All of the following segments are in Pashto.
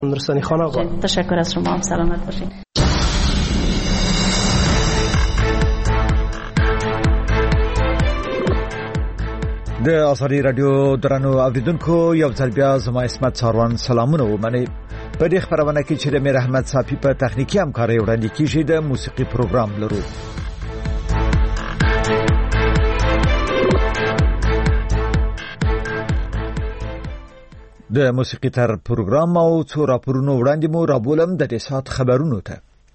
رسانی خان آقا. تشکر از شما، هم سلامت باشین. د آزادی رادیو درنو اوریدونکو یو ځل بیا زما اسمت ساروان سلامونه ومنئ. په دې خبرونه کې چې د میر احمد صافي په تخنیکی همکارۍ وړاندې کیږي د موسیقي پروګرام لرو. د موسیقي تر پروګرام او څو راپورونو وړاندې مو رابولم د دې سات خبرونو ته.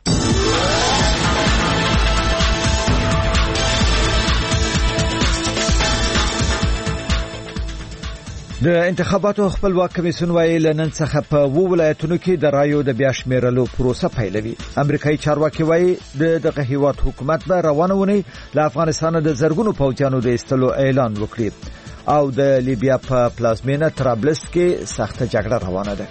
د انتخاباتو خپلواک کمیسیون وایي لنن څخه په 2 ولایتونو کې د رایو د بیا شمیرلو پروسه پیلوي. امریکایي چارواکي وایي دغه هیواد حکومت به روانه ونی له افغانستان د زرګونو پوځیانو د ایستلو اعلان وکړي او د لیبیا په پلازمینه طرابلس کې سخته جګړه روانه ده.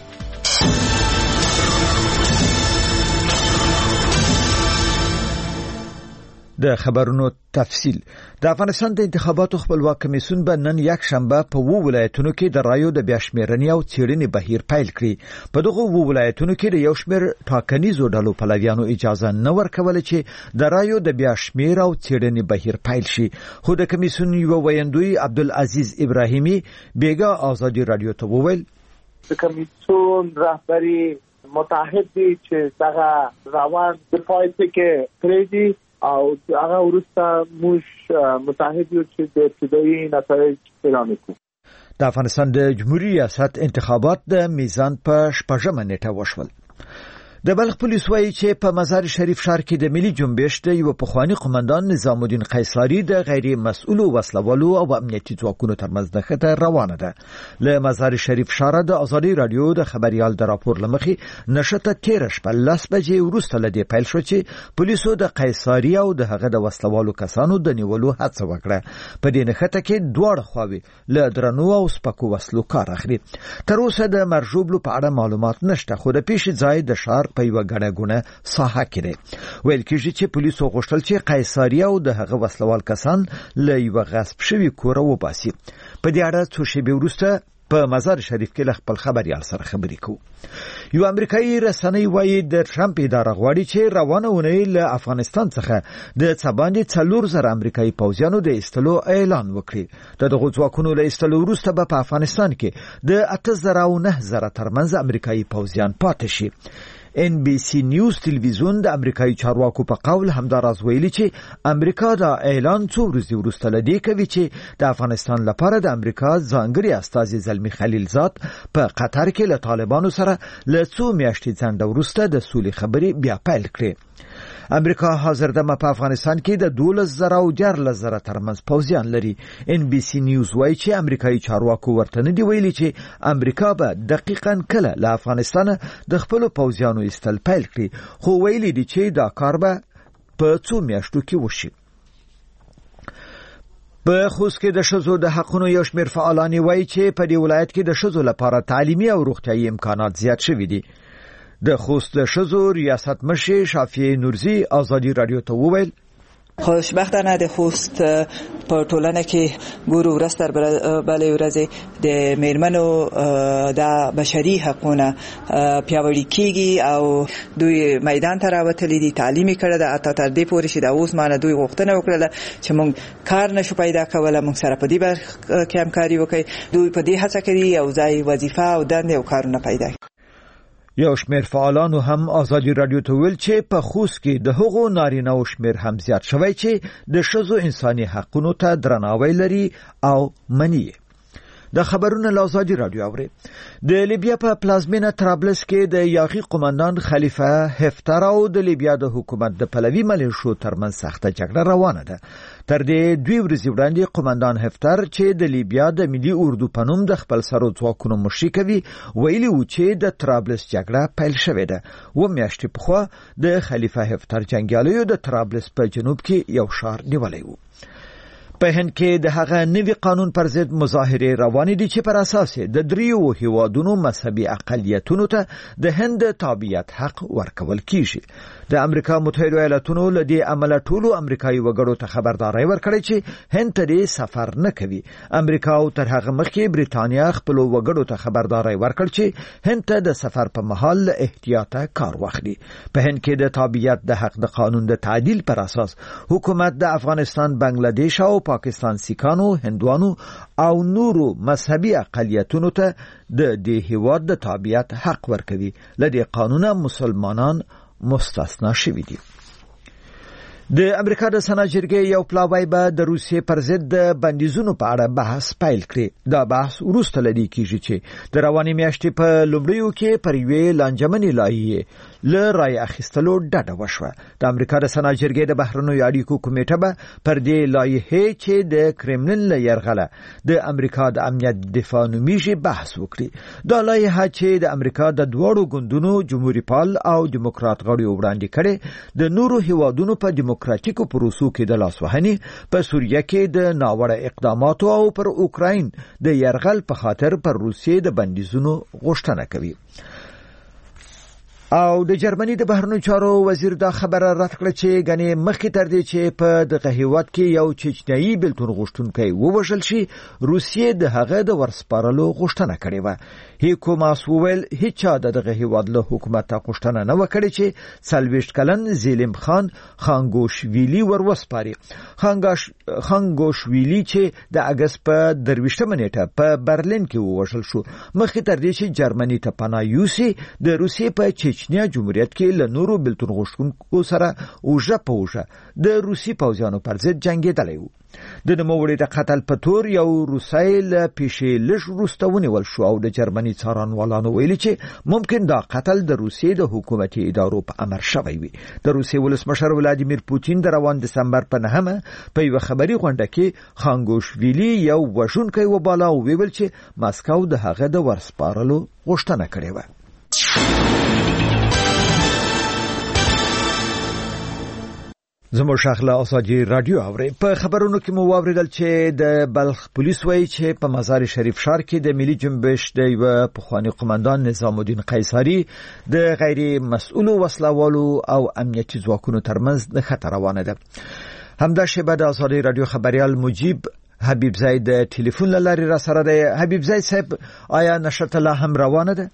د خبرونو تفصیل. د افغانستان د انتخاباتو خپلواک کمیسیون به نن یک شنبه په 2 ولایتونو کې د رایو د بیا شمیرنې او څېړنې بهیر پیل کړي. په دغه 2 ولایتونو کې د یو شمېر ټاکنیزو ډلو پلویانو اجازه نه ورکوله چې د رایو د بیا شمیر او څېړنې بهیر پیل شي. خو د کمیسیون یو ویاندوی عبدالعزیز ابراهیمی بیګا آزادی رادیو ته وویل د کمیسیون رهبری متحد دي چې دغه روان د پایته کې کړی او هغه ورسته موږ متحد یو چې د ابتدایي نتایج اعلان کړو. د افغانستان د جمهوریت ریاست انتخابات د میزان په 14مه نیټه وشول. د بلخ پولیس وایي چې په مزار شریف ښار کې د ملي جنبش د یو پخوانی قومندان نظام الدین قیصاری د غیر مسؤل وسلوالو او امنیتي ځواکونو ترمنځ نښته روانه ده. له مزار شریف ښار د آزادی رادیو د خبريال د راپور لمخې نشته 13 په 10 بجې وروسته لدی پیل شو چې پولیسو د قیصاری او د هغه د وسلوالو کسانو د نیولو هڅه وکړه. په دې نښته کې دواړه خواوې له درنو او سپکو وسلو کار اخلي. تر اوسه د مرجوبلو په اړه معلومات نشته، خو د پیښې ځای د ښار په یو غنګونه ساحه کې دی. ویل کېږي چې پولیسو غوښتل چې قیصاری او د هغه وسلوال کسان له یو غصب شوی کور وباسي. په دې اړه څو شېبې وروسته په مزار شریف کې خپل خبريال سره خبرې کوو. یو امریکایي رسنۍ وایي د ټرمپ اداره غواړي چې روانه ونی له افغانستان څخه د څباندې 4000 امریکایي پوځیانو د ایستلو اعلان وکړي. دغه ځواکونو له ایستلو وروسته به په افغانستان کې د 8000 او 9000 ترمنځ امریکایي پوځیان پاتې شي. NBC نیوز تلویزیون د امریکایي چارواکو په قول همداراز ویلي چې امریکا دا اعلان څو ورځې وروسته لدی کوي چې د افغانستان لپاره د امریکا ځانګړي استازي زلمی خلیلزاد په قطر کې له طالبانو سره له څو میاشتې ځنډ وروسته د سولې خبرې بیا پیل کړې. امریکا حاضر دمه په افغانستان کې د 12000 او 14000 ترمنځ پوځیان لري. NBC نیوز وایي چې امریکایي چارواکو ورته نه دی ویلي چې امریکا به دقیقاً کله له افغانستان د خپل پوځیانو ایستل پیل کړي، خو ویلي دي چې دا کار به په څو میاشتو کې وشي. په خوست کې د ښځو د حقونو یو شمېر فعالان وایي چې په دې ولایت کې د ښځو لپاره تعلیمي او روغتیايي امکانات زیات شوي دي. د خوست د ښځو ریاست مشر شافعي نورزي آزادی رادیو ته وویل خوشبختانه د خوست په ټولنه کې ګورو ورځ تر بلې ورځې د میرمنو د بشري حقوقونه پیاوړي کیږي او دوی میدان ته راوتلي دي، تعلیم کړه د اته تر دې پورې چې د اوس مانه دوی غوښتنه وکړه چې موږ کار نشو پیدا کوله، موږ سره په دې برخه کې همکاري وکړي. دوی په دې هڅه کوي او ځای وظیفه او دندې او کارونه پیدا کړي. یو شمېر فعالانو هم آزادی رادیو ته ویل چې په خوست کې د هغو نارینه او شمېر هم زیات شوی چې د ښځو انساني حقونو ته درناوی لري او مني. د خبرونو له آزادی رادیو اوري. د لیبیا په پلازمینه طرابلس کې د یاغي قومندان خلیفه هفتر او د لیبیا د حکومت د پلوي ملیشو ترمنځ سخته جګړه روانه ده. تر دې 2 ورځې وړاندې قومندان هفتر چې د لیبیا د ملي اردو په نوم د خپل سرو ځواکونو مشري کوي ویلي و چې د طرابلس جګړه پیل شوې ده. و میاشتې پخوا د خلیفه هفتر جنګیالیو د طرابلس په جنوب کې یو ښار نیولی و. په هند کې د هغه نوي قانون پر ضد مظاهرې روانې دي چې پر اساس د دریو هیوادونو مذهبي اقلیتونو ته د هند تابعیت حق ورکول کیږي د امریکا متحده ایالاتونو له دې عمله ټولو امریکایي وګړو ته خبرداري ورکړې چې هند ته سفر نه کوي امریکا او تر هغه مخکې بریتانیا خپل وګړو ته خبرداري ورکړ چې هند ته د سفر په مهال احتیاطه کار واخلي په هند کې د تابعیت د حق د قانون د تعدیل پر اساس حکومت د افغانستان بنگلاديش او پاکستان سیکانو هندوانو او نورو مذهبي اقلیتونو ته د دې هیواد د تابعیت حق ورکوي لدې قانون مسلمانان مستثنا شوي دي د امریکا د سنا جرګې یو پلاوی به د روسیې پر ضد د بندیزونو په اړه بحث پیل کړي دا بحث وروسته لدی کیږي چې د رواني میاشتې په لومړیو کې پر یوې لانجمنې لایحې له رای اخیستلو ډډه وشوه د امریکا د سنا جرګې د بهرنیو اړیکو کمیټه به پر دې لایحې چې د کرملین له یرغله د امریکا د امنیت دفاع نومیږي بحث وکړي دا لایحه چې د امریکا د دوړو ګوندونو جمهوریت پال او دیموکرات غړي وړاندې کړي د نورو هیوادونو په دیموکراتیکو پروسو کې د لاسوهنې په سوریه کې د ناوړه اقداماتو او پر اوکراین د یرغل په خاطر پر روسیې د بندیزونو غوښتنه کوي او د جرمني د بهرنیو چارو وزیر دا خبره رد کړه چې غني مخکې تر دې چې په دغه هیواد کې یو چچنیایي بلتون غوښتونکی ووژل شي روسیې د هغه د ورسپارلو غوښتنه کړې و هیکو ماس وویل هیڅ دغه هیواد له حکومت غوښتنه نه وکړي چې 40 کلن زیلم خان خانګوشویلی وروسپاري خانګوشویلی چې د اگست په 23 نیټه په برلین کې ووژل شو مخکې تر دې چې جرمني ته پناه یوسي د روسیې په چچنیا جمهوریت کې له نورو بلتون غوښتونکو سره اوژه په اوژه د روسي پوځیانو پر ضد جنگېدلی و د نوموړي د قتل په تور یو روسای له پیښې لږ وروسته ونیول شو او د جرمني څارنوالانو ویلي چې ممکن دا قتل د روسیې د حکومتي ادارو په امر شوی وي د روسیې ولسمشر ولادیمیر پوتین د روان دسمبر په 9 په یو خبري غونډه کې خانګوشویلی یو وژونکی وباله او ویل چې ماسکو د هغه د ورسپارلو غوښتنه کړې و زموږ شغله اساجي رادیو اوري په خبرونو کې مو واوریدل چې د بلخ پولیس وایي چې په مزار شریف ښار کې د ملي جنبش د یو پخوانی قومندان نظام الدین قیصری د غیر مسؤل وسلوالو او امنیتي ځواکونو ترمنځ د خطر روانه ده همدا شیبه د اساجي رادیو خبريال مجيب حبیب زید ټلیفون لاري را سره ده حبیب زید صاحب آیا نشرت الله هم روانه ده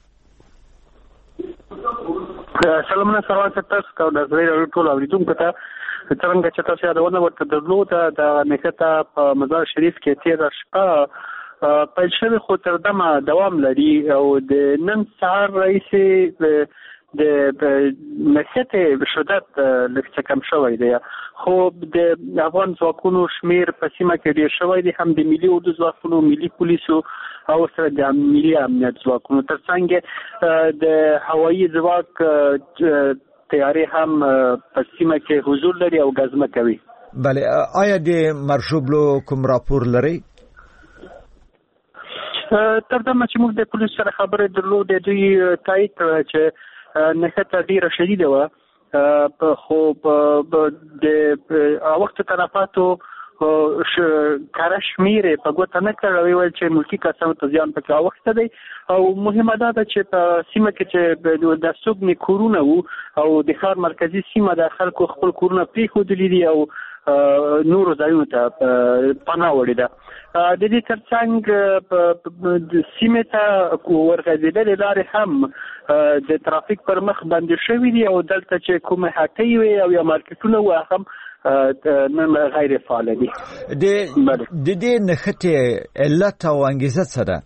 سلامونه سلامات تاسو کو د زوی ټول اوریدونکو ته څنګه چې تاسو یادونه ورته درلوده د نکته په مزار شریف کې تیر شپه په شوی خو تر دمه دوام لري او د نن سهار رئیس د نکته شدت لکه کم شوی دی خو د افغان ځواکونو شمیر په سیمه کې ډیر شوی دی هم د ملي اردو ځواکونو ملي پولیسو او سره د ملي امنیت ځواکونو ترڅنګ د هوایي ځواک تیاری هم په سیمه کې حضور لري او غزمه کوي بله آیا د مرشوبلو کوم راپور لري تر دمه چې موږ د پولیس سره خبرې درلودې دوی تایید کړ چې نښته ډیره شدیده وه خو د وخت تلفاتو کار شمیر په ګوته نه کړی ویل چې ملکی کسانو ته ځان پکې اوخته دی او مهمه ده چې په سیمه کې چې د سوګنی کورونه وو او د ښار مرکزی سیمه د خلکو خپل کورونه پریښودلي دي او نورو ځایونو ته پناه وړي ده د دې ترڅنګ د سیمه ته ورغځېدلې لارې هم د ترافیک پر مخ بندي شوي دي او دلته چې کومه هټۍ وي او یا مارکیټونه وو هم غیر فعال دي د دې نښتې علت او انګیزه څه ده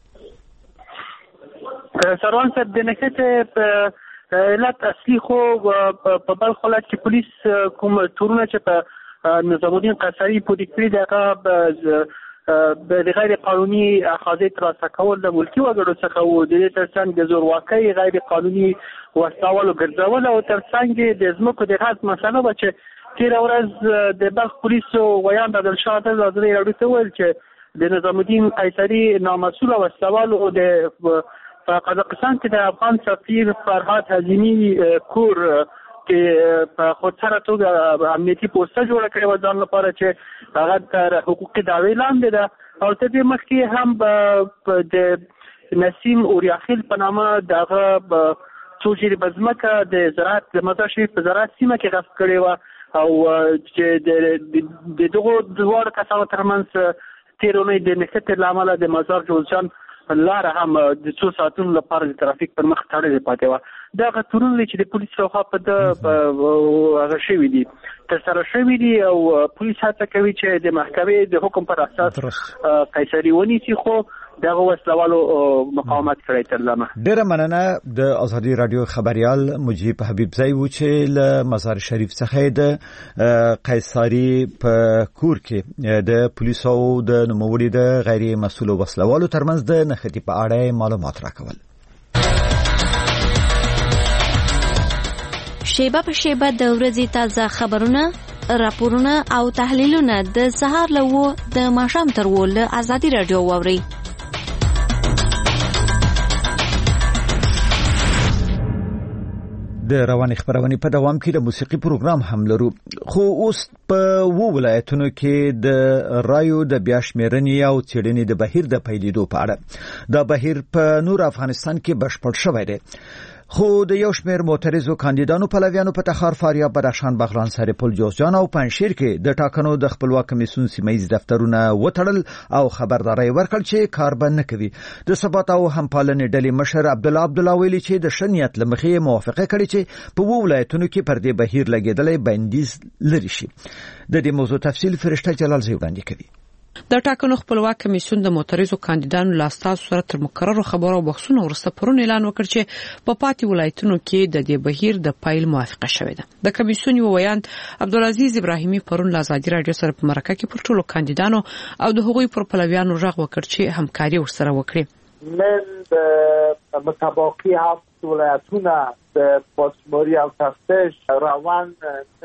سروان صاحب د نښتې علت اصلي خو په بلخ ولایت کې پولیس کوم تورونه چې په نظام الدین قیصري پورې کړي دغه د غیر قانوني اخاذې ترلاسه کول د ملکي وګړو څخه وو د دې ترڅنګ د زورواکۍ غیر قانوني وسلوالو ګرځول او ترڅنګ د ځمکو د غصب مسله وه چې تیر ورځ د بلخ پولیسو ویان بدل شاه ته ازادي راډیو ته ویل چې د نظام الدین قیصري نامسؤل وسلوالو د قزاقستان کې د افغان سفیر فرهاد حزیمی کور په خودسره توګه امنیتي پوسټه جوړه کړې وه ځان لپاره چې هغه تر حقوقي دعوې لاندې ده. او تر دې مخکې هم د نسیم اوریاخیل په نامه دغه څو جریبه ځمکه د زراعت د مزار شریف په زراعت سیمه کې غصب کړې وه او چې د دغو دواړو کسانو ترمنځ تېر اونۍ د نښتې له امله د مزار جوزجان لاره هم د څو ساعتونو لپاره د ترافیک پر مخ تړلې پاتې وه. دغه تورونه چې د پولیس لخوا په هغه شوي دي ترسره شوي دي او پولیس هڅه کوي چې د محکمې د حکم پر اساس قیصري ونیسي، خو دغه وسلوالو مقاومت کړی تر دمه. ډېره مننه. د ازادي رادیو خبريال مجيب حبیبزی و چې له مزار شریف څخه د قیصري په کور کې د پولیسو د نوموړي د غیر مسؤل وسلوالو ترمنځ د نښتې په اړه معلومات راکول. شیبه په شیبه د ورځې تازه خبرونه، راپورونه او تحلیلونه د سهار له 9 د ماښام تر 10 له ازادي رادیو واورئ. د رواني خبرونه په دوام کې د موسیقي پروګرام هم لرو، خو اوس په ولایتونو کې د رایو د بیا شمېرنې او څېړنې د بهیر د پیلېدو په اړه دا بهیر په نور افغانستان کې بشپړ شوی دی، خو د یو شمېر معترضو کاندیدانو پلویانو په تخار، فاریاب، بدخشان، بغلان، سرپل، جوزجان او پنجشیر کې د ټاکنو د خپلواک کمیسیون سیمه‌ییز دفترونه وتړل او خبرداري ورکړل چې کار به نه کوي. د ثبات او همپالنې ډلې مشر عبدالله ویلي چې د ښه نیت له مخې موافقه کړې چې په ولایتونو کې پر دې بهیر لګېدلی بندیز لري شي. د دې موضوع تفصیل فرشته جلال زی وړاندې کوي. د ټاکنو خپلواک کمیسیون د معترضو کاندیدانو له استازو سره تر مقررو خبرو او بحثونو وروسته پرون اعلان وکړ چې په پاتې ولایتونو کې د دې بهیر د پایل موافقه شوې ده. د کمیسیون یو ویاند عبدالعزیز ابراهیمي پرون له ازادي رادیو سره په مرکه کې پر ټولو کاندیدانو او د هغوی پر پلویانو غږ وکړ چې همکاري ورسره وکړي. من د متباقی 7 ولایتونه د پاسماری او تفتیش روان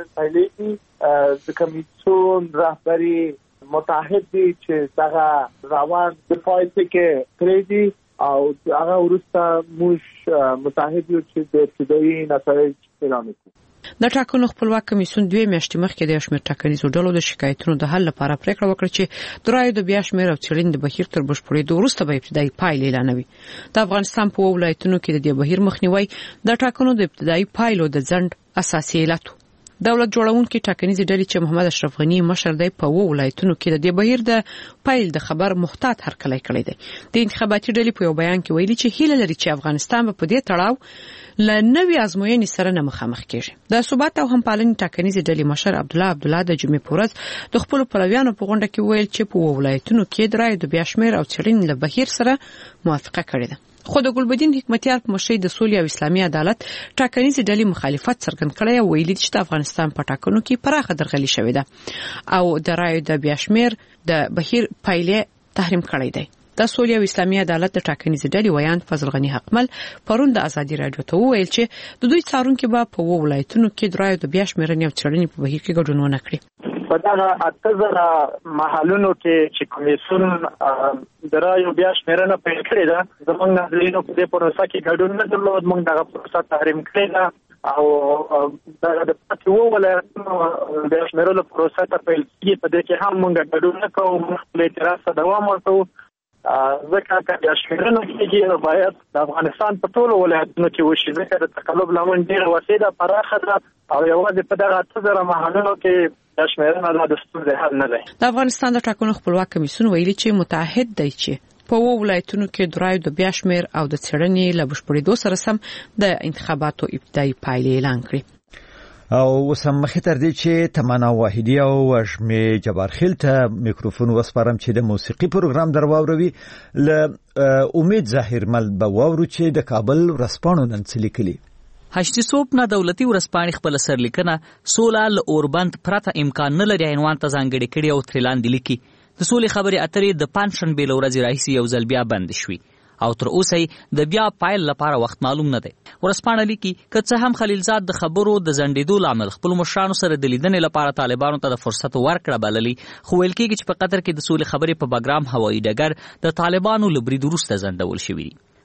پیلېږي. د کمیسیون رهبری متحد دي چې هغه روان د پایته کې کړی او هغه ورسته موږ متحد یو چې د ابتدایي نتایج اعلان کړو. د ټاکنو خپلواک کمیسیون 2 میاشتې مخکې د شمېر ټاکنیزو ډلو د شکایتونو د حل لپاره پریکړه وکړه چې د رایو د بیا شمېر او څېړنې د بهیر تر بشپړېدو وروسته به ابتدایي پایلې اعلانوي. د افغانستان په ولایتونو کې د دې بهیر مخنیوي د ټاکنو د ابتدایي پایلو د ځنډ اساسي علت. دولت جوړونکي ټاکنیزې ډلې چې محمد اشرف غنی مشر دی په ولایتونو کې د دې بهیر د پایل د خبر محتاط هرکلی کړی دی. د انتخاباتي ډلې په یو بیان کې ویلي چې هیله لري چې افغانستان په دې تړاو له نوې ازموینې سره نه مخامخ کیږي. د ثبات او همپالنې ټاکنیزې ډلې مشر عبدالله د جمعې په ورځ د خپل پلویانو په غونډه کې ویل چې په ولایتونو کې د رایو د بیا شمېر او څېړنې له بهیر سره موافقه کړې ده. خو د ګلبدین حکمتیار په مشرۍ د سولې او اسلامي عدالت ټاکنیزې ډلې مخالفت څرګند کړی او ویلي چې د افغانستان په ټاکنو کې پراخه درغلي شوې ده او د رایو د بیا شمېر د بهیر پایلې تحریم کړی دی. د سولې او اسلامي عدالت د ټاکنیزې ډلې ویاند فضل غنی حقمل پرون د ازادي رادیو ته وویل چې د دوی څارونکي به په ولایتونو کې د رایو د بیا شمېرنې او څېړنې په بهیر کې ګډون ونه کړي. په دغه 8,000 محلونو کې چې کمیسیون د رایو بیا شمېرنه پیل کړې ده، زموږ ناظرینو په دې پروسه کې ګډون نه درلود. موږ دغه پروسه تحریم کړې ده او د پاتې ولایتونو بیا شمېرلو پروسه ته پیل کېږي. په دې کې هم موږ ګډون نه کوو، موږ خپل اعتراض ته دوام ورکوو. ځکه که بیا شمېرنه کېږي نو باید د افغانستان په ټولو ولایتونو کې وشي، ځکه د تقلب لمن ډېره وسیع ده، پراخه ده او یوازې په دغه 8,000 محلونو کې د شمېرنه د ستونزې حل نه دی. د افغانستان د ټاکنو خپلواک کمیسیون ویلي چې متحد دی چې په ولایتونو کې د رایو د بیا شمېر او د څېړنې له بشپړېدو سره سم د انتخاباتو ابتدایي پایلې اعلان کړي. او وسم مخې تر دې چې تمنا واحدی او وشمې جبارخیل ته میکروفون وسپارم چې د موسیقي پروګرام درواوروي. له امید ظاهرمل به واورو چې د کابل ورسپانو نن څه لیکلي. هشتي صوب نه دولتي ورسپانې خپل سرلیکنه سوله له اوربند پرته امکان نه لري عنوان ته ځانګړې کړي او ترې لاندې لیکي د سولې خبرې اترې د پنځشنبې له ورځې راهیسې یو ځل بیا بند شوي او تر اوسه د بیا پایل لپاره وخت معلوم نه دی. ورسپانه لیکي که څه هم خلیلزاد د خبرو د ځنډېدو لامل خپل مشرانو سره د لیدنې لپاره طالبانو ته د فرصت ورکړه بللي، خو ویل کېږي چې په قطر کې د سولې خبرې په بګرام هوایي ډګر د طالبانو له برید وروسته ځنډول شوي دي.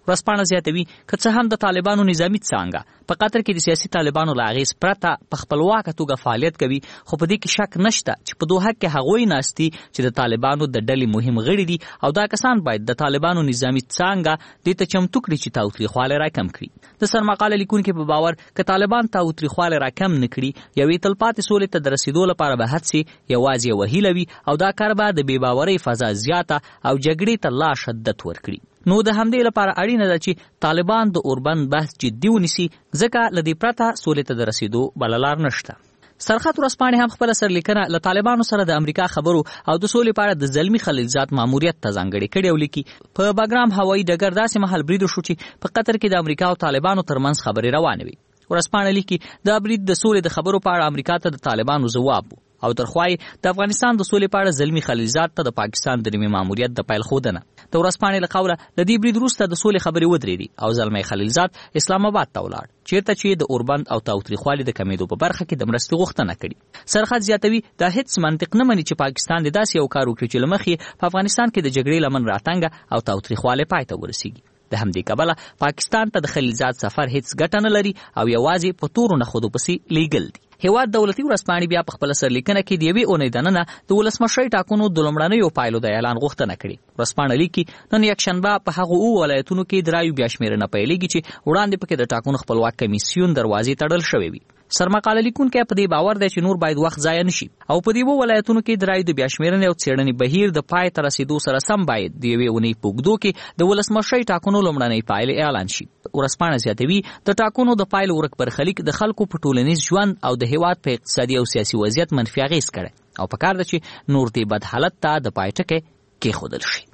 ورځپاڼه زیاتوي که څه هم د طالبانو نظامی څانګه په قطر کې د سیاسي طالبانو له اغېز پرته په خپلواکه توګه فعالیت کوي، خو په دې کې شک نشته چې په دوحه کې هغوی ناستي چې د طالبانو د ډلې مهم غړي دي او دا کسان باید د طالبانو نظامی څانګه دې ته چمتو کړي چې تاوتریخوالی راکم کړي. د سرمقاله لیکونکي په باور که طالبان تاوتریخوالی راکم نه کړي، یوې تلپاتې سولې ته د رسیدو لپاره به هڅې یوازې یوه هیله وي او دا کار به د بې باورۍ فضا زیاته او جګړې ته لا شدت ورکړي. نو د همدې لپاره اړینه ده چې طالبان د اوربند بحث جدي ونیسي، ځکه له دې پرته سولې ته د رسیدو بله لار نشته. سرخط ورځپاڼې هم خپله سرلیکنه له طالبانو سره د امریکا خبرو او د سولې په اړه د زلمي خلیلزاد ماموریت ته ځانګړې کړې او لیکي په باګرام هوایي ډګر داسې مهال برید وشو چې په قطر کې د امریکا او طالبانو ترمنځ خبرې روانې وي. ورځپاڼه لیکي دا برید د سولې د خبرو په اړه امریکا ته د طالبانو ځواب و او ترخوای د افغانستان د سولې په اړه زلمي خلیلزاد ته د پاکستان د نیمه ماموریت د پیل ښودنه. د ورځپاڼې له قوله د دې برید وروسته د سولې خبرې ودرېدې او زلمی خلیلزاد اسلام آباد ته ولاړ، چیرته چې د اوربند او تاوتریخوالي د کمیدو په برخه کې د مرستې غوښتنه کړې. سرخط زیاتوي دا هیڅ منطق نه مني چې پاکستان د داسې یو کار وکړي چې له مخې په افغانستان کې د جګړې لمن راتنګه او تاوتریخوالی پای ته ورسیږي. د همدې کبله پاکستان ته د خلیلزاد سفر هیڅ ګټه نه لري او یوازې په تورو نښودو پسې لیږل دي. هیواد دولتي ورځپاڼې بیا په خپله سرلیکنه کې د یوې اونۍ دننه د ولسمشرۍ ټاکنو د لومړنیو پایلو د اعلان غوښتنه کړې. ورځپاڼه لیکي نن یکشنبه په هغو 7 ولایتونو کې د رایو بیا شمېرنه پیلېږي چې وړاندې پکې د ټاکنو خپلواک کمیسیون دروازې تړل شوې وي. سرمقاله لیکونکی په دې باور دی چې نور باید وخت ضایع نشي او په دې ولایتونو کې د رایو د بیا شمېرنې او څېړنې بهیر د پای ته رسیدو سره سم باید د یوې اونۍ په اوږدو کې د ولسمشرۍ ټاکنو لومړنۍ پایلې اعلان شي. ورځپاڼه زیاتوي د ټاکنو د پایلو ورک برخلیک د خلکو په ټولنیز ژوند او د هیواد په اقتصادي او سیاسي وضعیت منفي اغېز کړی او پکار ده چې نور دې بد حالت ته د پای ټکی کېښودل شي.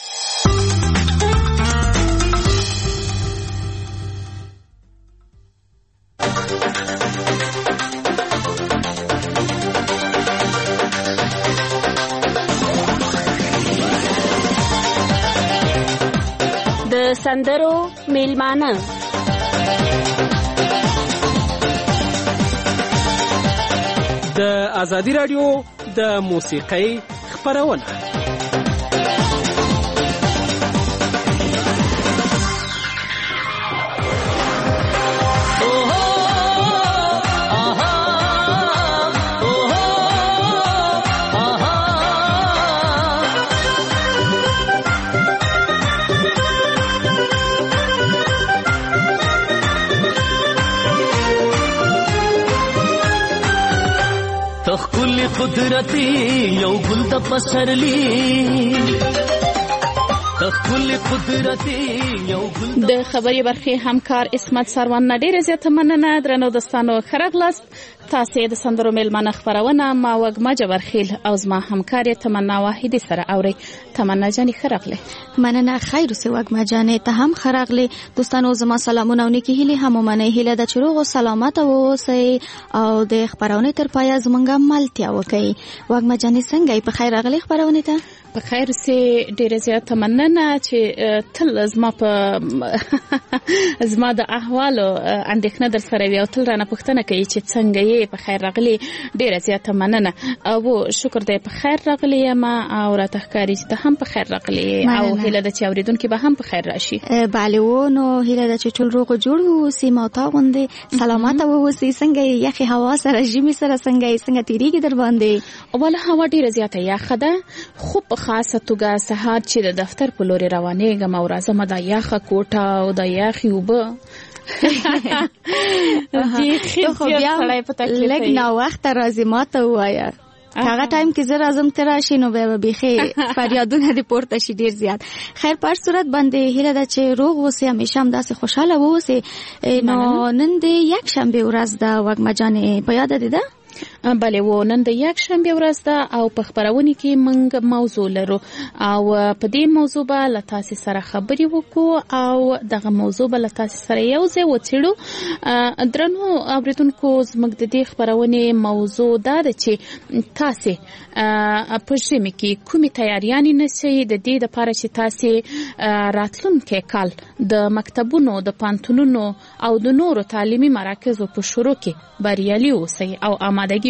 د سندرو میلمانه د ازادي رادیو د موسیقۍ خپرونه. تخکل قدرتی یو گل د پسرلی تخکل قدرتی یو گل د خبري برخې همکار اسمت سروان نه ډېره زیاته مننه. درنو دوستانو ښه راغلاست. تاسې د سندرو میلمانه خپرونه ما وږمه جبرخیل او زما همکار تمنا واحدي سره اوري. تمنا جانې ښه راغلې. مننه. خیر اوسې وږمه جانې ته هم ښه راغلې. دوستانو زما سلامونه او نیکې هیلې هم ومنئ. هیله ده چې روغ او سلامته واوسئ او د خپرونې تر پایه زموږ ملتیا وکړئ. وږمه جانې څنګه یې؟ په خیر راغلې خپرونې ته؟ په خیر سي. ډېره زیاته مننه چې تل زما د احوالو اندېښنه در سره وي او تل رانه پوښتنه کوي چې څنګه یې. په خیر راغلي. ډېره زیاته مننه او شکر دی په خیر راغلي یم او راته ښکاري چې ته هم په خیر راغلي او هیله ده چې اورېدونکي به هم په خیر راشي. بله و نو هیله ده چې ټول روغ جوړ واوسي ما تا غوندې سلامته واوسي. څنګه یې؟ یخې هوا سره ژمي سره څنګه یې؟ څنګه تېرېږي در باندې؟ والا هوا ډېره زیاته یخه ده خو په خاصه توګه سهار چې د دفتر په لورې روانېږم او راځم دا یخه کوټه او دا یخې اوبه لږ ناوخته راځي ما ته ووایه. هغه ټایم کې زه راځم ته راشي نو بیا به بیخي فریادونه دې پورته شي ډېر زیات. خیر په هر صورت باندې هیله ده چې روغ اوسې همیشه همداسې خوشحاله واوسې. نو نن د یکشنبې ورځ ده وږمه جانې په یاده دې ده؟ بله و نن د یکشنبې ورځ ده او په خپرونې کې موږ موضوع لرو او په دې موضوع به له تاسې سره خبرې وکړو او دغه موضوع به له تاسې سره یو ځای وڅېړو. درنو اورېدونکو زموږ د دې خپرونې موضوع دا ده چې تاسې په ژمي کې کومې تیاریانې نیسئ د دې دپاره چې تاسې راتلونکی کال د مکتبونو د پوهنتونونو او د نورو تعلیمي مراکزو په شروع کې بریالي اوسئ او آمادګي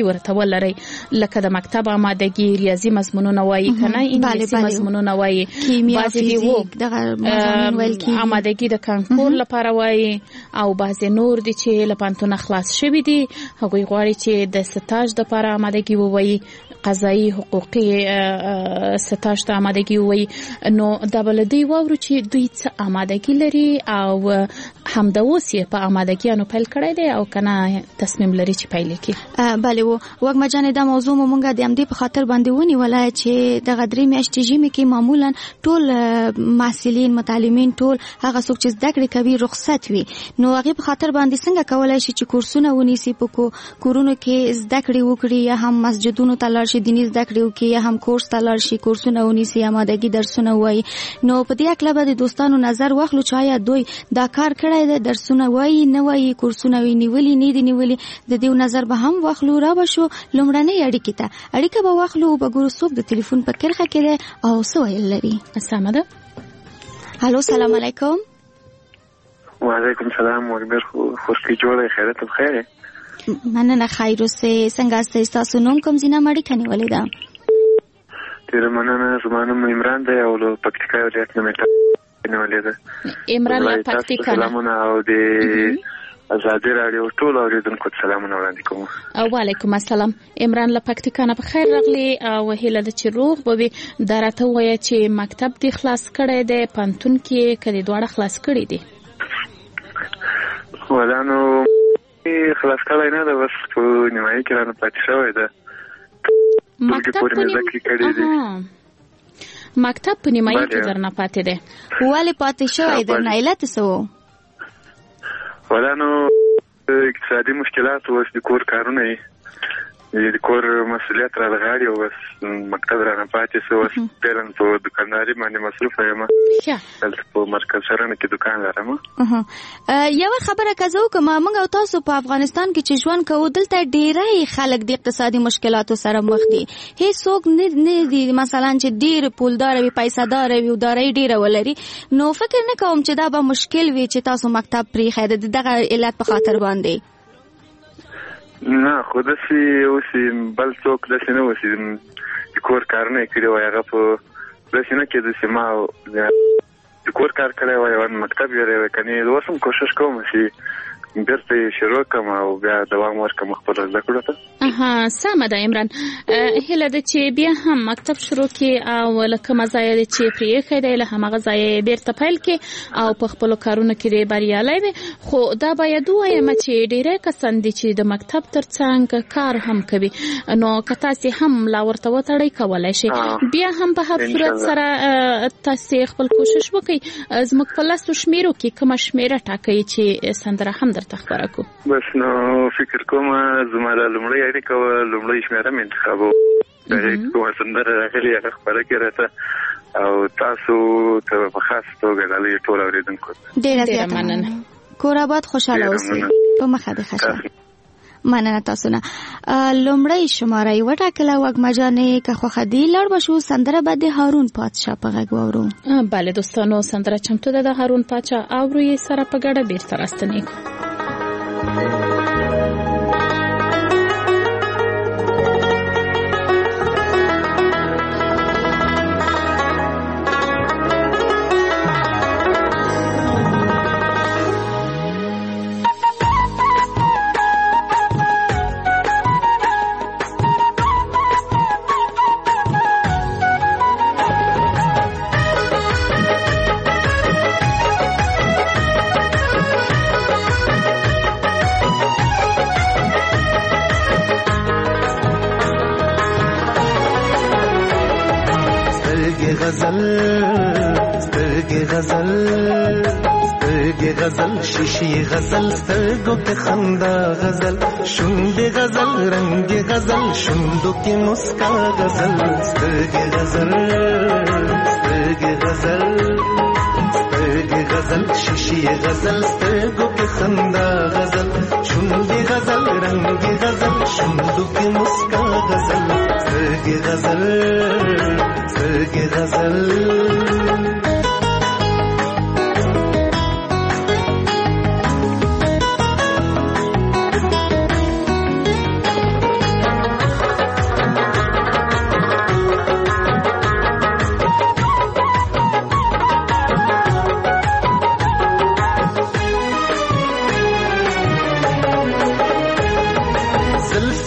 آمادګي ورته ولري لکه د مکتب آمادګي ریاضي مضمونونه وایي کنه انګلیسي مضمونونه وایي کیمیا فزیک دغه مضمون ویل کی آمادګي د کانکور لپاره وایي او بعض نور دي چې لپانتون خلاص شوی دي هغوی غواړي چې د سټاژ لپاره آمادګي ووایي قضایي حقوقي سټاژ ته آمادګي ووایي نو دا بلدی وورو چې دوی څه آمادګي لري او همداوسي په آمادګیانو پیل کړی دی او کنه تصمیم لري چې پیل کړي. بله وګ مجانې دا موضوع مونږه د امدی په خاطر باندې ونیولای چې د غدري میاشتې ژمي کې معمولا ټول محصلین متعلمین ټول هغه څوک چې زده کړې کوي رخصت وي نو هغه په خاطر باندې څنګه کولای شي چې کورسونه ونیسي په کورونو کې زده کړې وکړي یا هم مسجدونو ته لاړ شي دیني زده کړې وکړي یا هم کورس ته لاړ شي کورسونه ونیسي آمادګي درسونه وایي نو په دې اړه به د دوستانو نظر واخلو چې آیا دوی دا کار کړی دی درسونه وایي نه وایي کورسونه وی نیولي نه دي نیولي د دې نظر به هم واخلو را بشو لومړنۍ اړیکه به واخلو به ګورو څوک د ټلیفون په کرخه کې دی او څه ویل لري. السلام ده. الو سلام علیکم. وعلیکم السلام وربیر خوشکی جوړه خیرت بخیر. مننه خیر اوسه څنګه تاسو نوم کوم زینه مړی کني ولیدا؟ تیر مننه زمانم عمران دی او له پکتیکا ولایت نه مې ولیدا. عمران له پکتیکا. سلامونه او د ازادي رادیو ټول اوریدونکو ته سلامونه وړاندې کوم. وعلیکم السلام. عمران له پکتیکا نه بخیر راغلی او هیله ده چې روغ به درته وایي چې مکتب دی خلاص کړی دی پانتون کې کله دواړه خلاص کړی دی. ولانو خلاص کړی نه ده بس په نیمایي کې رانه پاتې شوی ده. مکتب په نیمایي کې درنه پاتې دی. ولې پاتې شوی دی نه علت څه و؟ ولانو اقتصادي مشکلات او د کور کارونه د کور مسؤلیت را لغاړي او بس مکتب رانه پاتې شو بس پیرن په دکانداري باندې مصروف یم. دلته په مرکز شهرنه کې دکان لرم. یو خبره کزو کوم موږ او تاسو په افغانستان کې چې ژوند کوو دلته ډیری خلک د اقتصادي مشکلاتو سره مخ دي. هیڅ څوک نه دي مثلا چې ډیر پولدار وي پیسادار وي او داري ډیره ولري نو فکر نه کوم چې دا به مشکل وي چې تاسو مکتب پرې خاید دغه علت په خاطر باندې. نه خو داسې اوسې بل څوک داسې نه اوسې د کور کارونه یې کړي وای هغه په داسې نه کېده چې ما د کور کار کړی وای او مکتب یې وای کنې اوس هم کوشش کوم چې بیرته یې شروع کړم او بیا دوام ورکړم خپلو زده کړو ته. سمه ده عمران. هیله ده چې بیا هم مکتب شروع کړي او له کومه ځایه دی چې پرېښی دی له هماغه ځایه یې بیرته پیل کړي او په خپلو کارونو کې بریالی وي. خو دا باید ووایم چې ډېری کسان دي چې د مکتب تر څنګ کار هم کوي نو که تاسې هم لا ورته وتړئ کولی شئ. بیا هم په هر صورت سره تاسې خپل کوشش وکړئ زموږ په لسو شمیرو کې کومه شمیره ټاکئ چې سندره هم درته خپره کړو. بس نو فکر کوم زما له لومړۍ اړیکه لومړۍ شمیره مې انتخابوم د کومه سندره راغلې هغه خپره کړې راته او تاسو ته په خاص توګه د ټول اورېدونکو ډېره زیاته مننه. کور آباد خوشحاله اوسئ. په مخه دې ښه مننه تاسو نه. لومړی شماره یې وټاکله وږمه جانې که خوښه دي لاړ به شو سندره به د هارون پادشاه په غږ واورو. بله دوستانو سندره چمتو ده د هارون پادشاه اورو یې سره په ګډه بیرته راستنېږو. غزل شیشی غزل سترگو کے خندا غزل شند غزل رنگ غزل شندو کے مسکا غزل سترگ غزل سترگ غزل سترگ غزل شیشی غزل سترگو کے خندا غزل شند غزل رنگ غزل شندو کے مسکا غزل سترگ غزل سترگ غزل.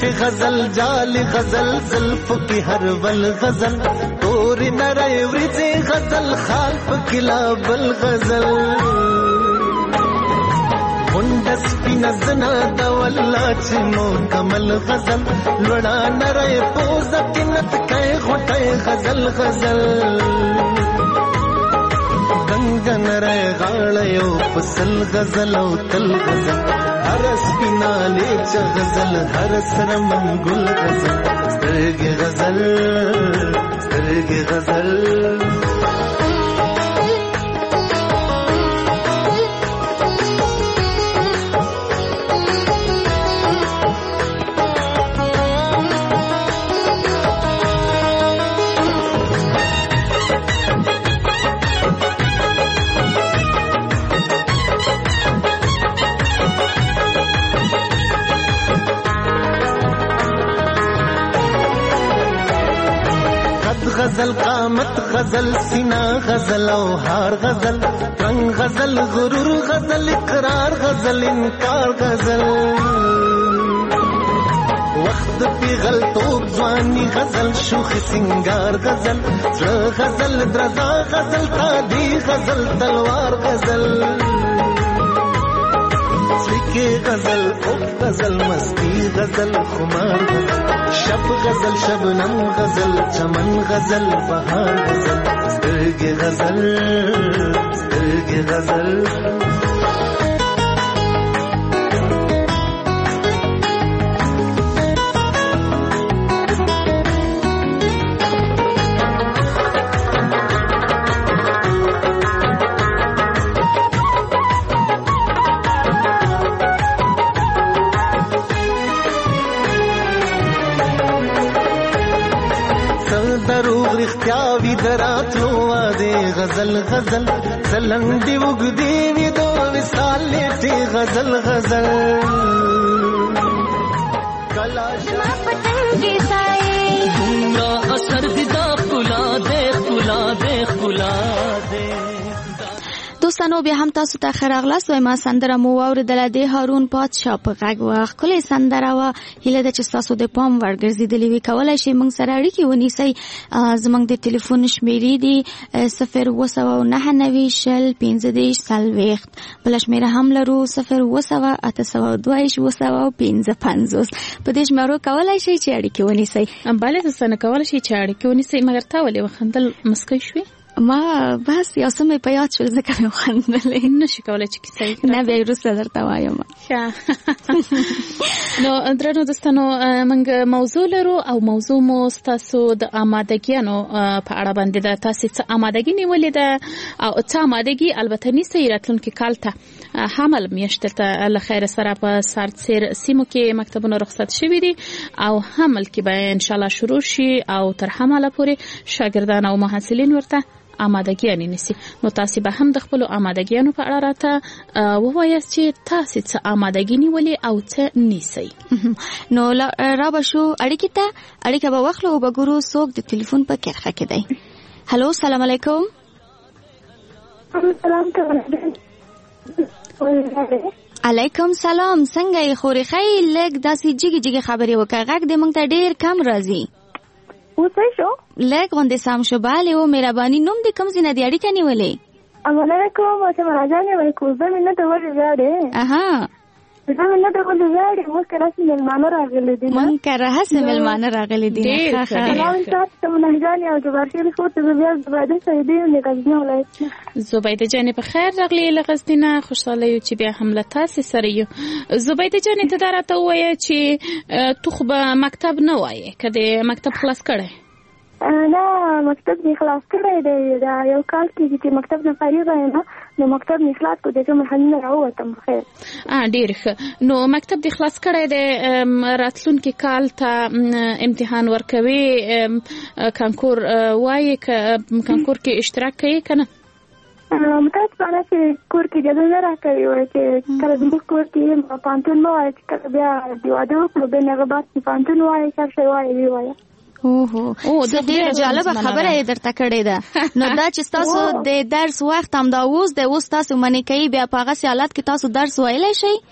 په غزل جال غزل زلفو کې هر ول غزل تور نری ورځي غزل خال په کلا بل غزل وندس پینا زنا دا والله چې نو کمل غزل لوړا نری پوز کینت کای غټي غزل غزل گنگن رای غاړیو پسل غزل او تل غزل هر سپینا لیچ غزل هر سر منګل غزل سترګې غزل سترګې غزل غزل قامت غزل سینا غزل او هار غزل رنگ غزل غرور غزل اقرار غزل انکار غزل وقت پی غلطوب ځواني غزل شوخ سنگار غزل غزل درزا غزل تادي غزل تلوار غزل سکه غزل او غزل مستی غزل خمار غزل شب غزل شبنم غزل چمن غزل بهار غزل سترګې غزل سترګې غزل رختیاوی دراتلو واده غزل غزل سلنډي وګدي وی دو وصال لټي غزل غزل کلا شما پتنګي سای دومره اثر دي دا خلا دې خلا دې خلا دې دوستانو بیا هم تاسو ته خراغلاس وای ما سندره مو اوریدل د هارون پادشاه په غږ وخت کله سندره وا هله د چې تاسو د پام ورګرځیدلې وی کولای شي موږ سره اړیکې ونیسئ زموږ د ټلیفون شمیرې دی 0299015 بل شمیره هم لرو 0298825 په دې شمیرو کولای شي چې اړیکې ونیسئ بله دوستانو کولای شي چې اړیکې ونیسئ مګر تا ولې وخندل مسکی شوې ما بس یو سمې په یاد شول ځکه مې وخندلې نشي کولای چې کیسه یې نه بیا وروسته درته وایم نو درنو دوستانو موږ موضوع لرو او موضوع مو ستاسو د آمادګیانو په اړه باندې ده تاسو څه آمادګي نیولې ده او څه آمادګي البته نیسئ راتلونکي کال ته حمل میاشت ته له خیر سره په سارتسیر سیمو کې مکتبونه رخصت شوي دي او حمل کې به ان شاء الله شروع شي او تر حمله پورې شاګردان او محصلین ورته آمادګیان نیسي نو تاسو به هم د خپل آمادګیانو په اړه راته ووایاست چې تاسو څه آمادګی نیولې او څه نیسئ نو را به شو اړیکه به واخلو او به ګورو څوک د ټلیفون په کرخه کې دی هلو السلام علیکم علیکم سلام څنګه یې خوري خی لګ داسې جګی خبرې وکړه غږ دې موږ ته ډیر کم راځي اوسه شو لګ غونډه سم شو bale او مهرباني نوم دې کوم زینه دی اړیکه نیولې علیکم او ته راځنه وای کوزه مینه ته ورې راړې اها زه مینه ته ورې راړې مو کله چې ملمانه راغلي دي مونږ کړه هڅه ملمانه راغلي دي ښه تاسو ته منهجاني او جبارشي خو ته بیا زباده سیدی نه غزنه ولایت زبیده جان په خیر راغلی لغزنه خوشاله یو چې بیا حمله تاسو سره یو زبیده جان ته درته وایي چې تو خو به مکتب نه وایي کله مکتب خلاص کړي نه مکتب نه خلاص کړی دی دا یو کال کې چې مکتب نه فارغ یم نو مکتب نه خلاص کو د کوم حل نه راوته خیر ډیر ښه نو مکتب د خلاص کړی دی راتلونکي کال ته امتحان ورکوي کانکور وایي کانکور کې اشتراک کوي کنه متاسفانه چې کور کې جګړه نه راکوي وایي چې کله زموږ کور کې پانتون نه وایي چې کله بیا د واده وکړو بیا نه بعد پانتون وایي چې څه وایي اوه د ډېر جالب خبره یې درته کړې ده نو دا چې تاسو د درس وخت هم دا اوس تاسو منې کوي بیا په هغه حالت کې تاسو درس ویلای شئ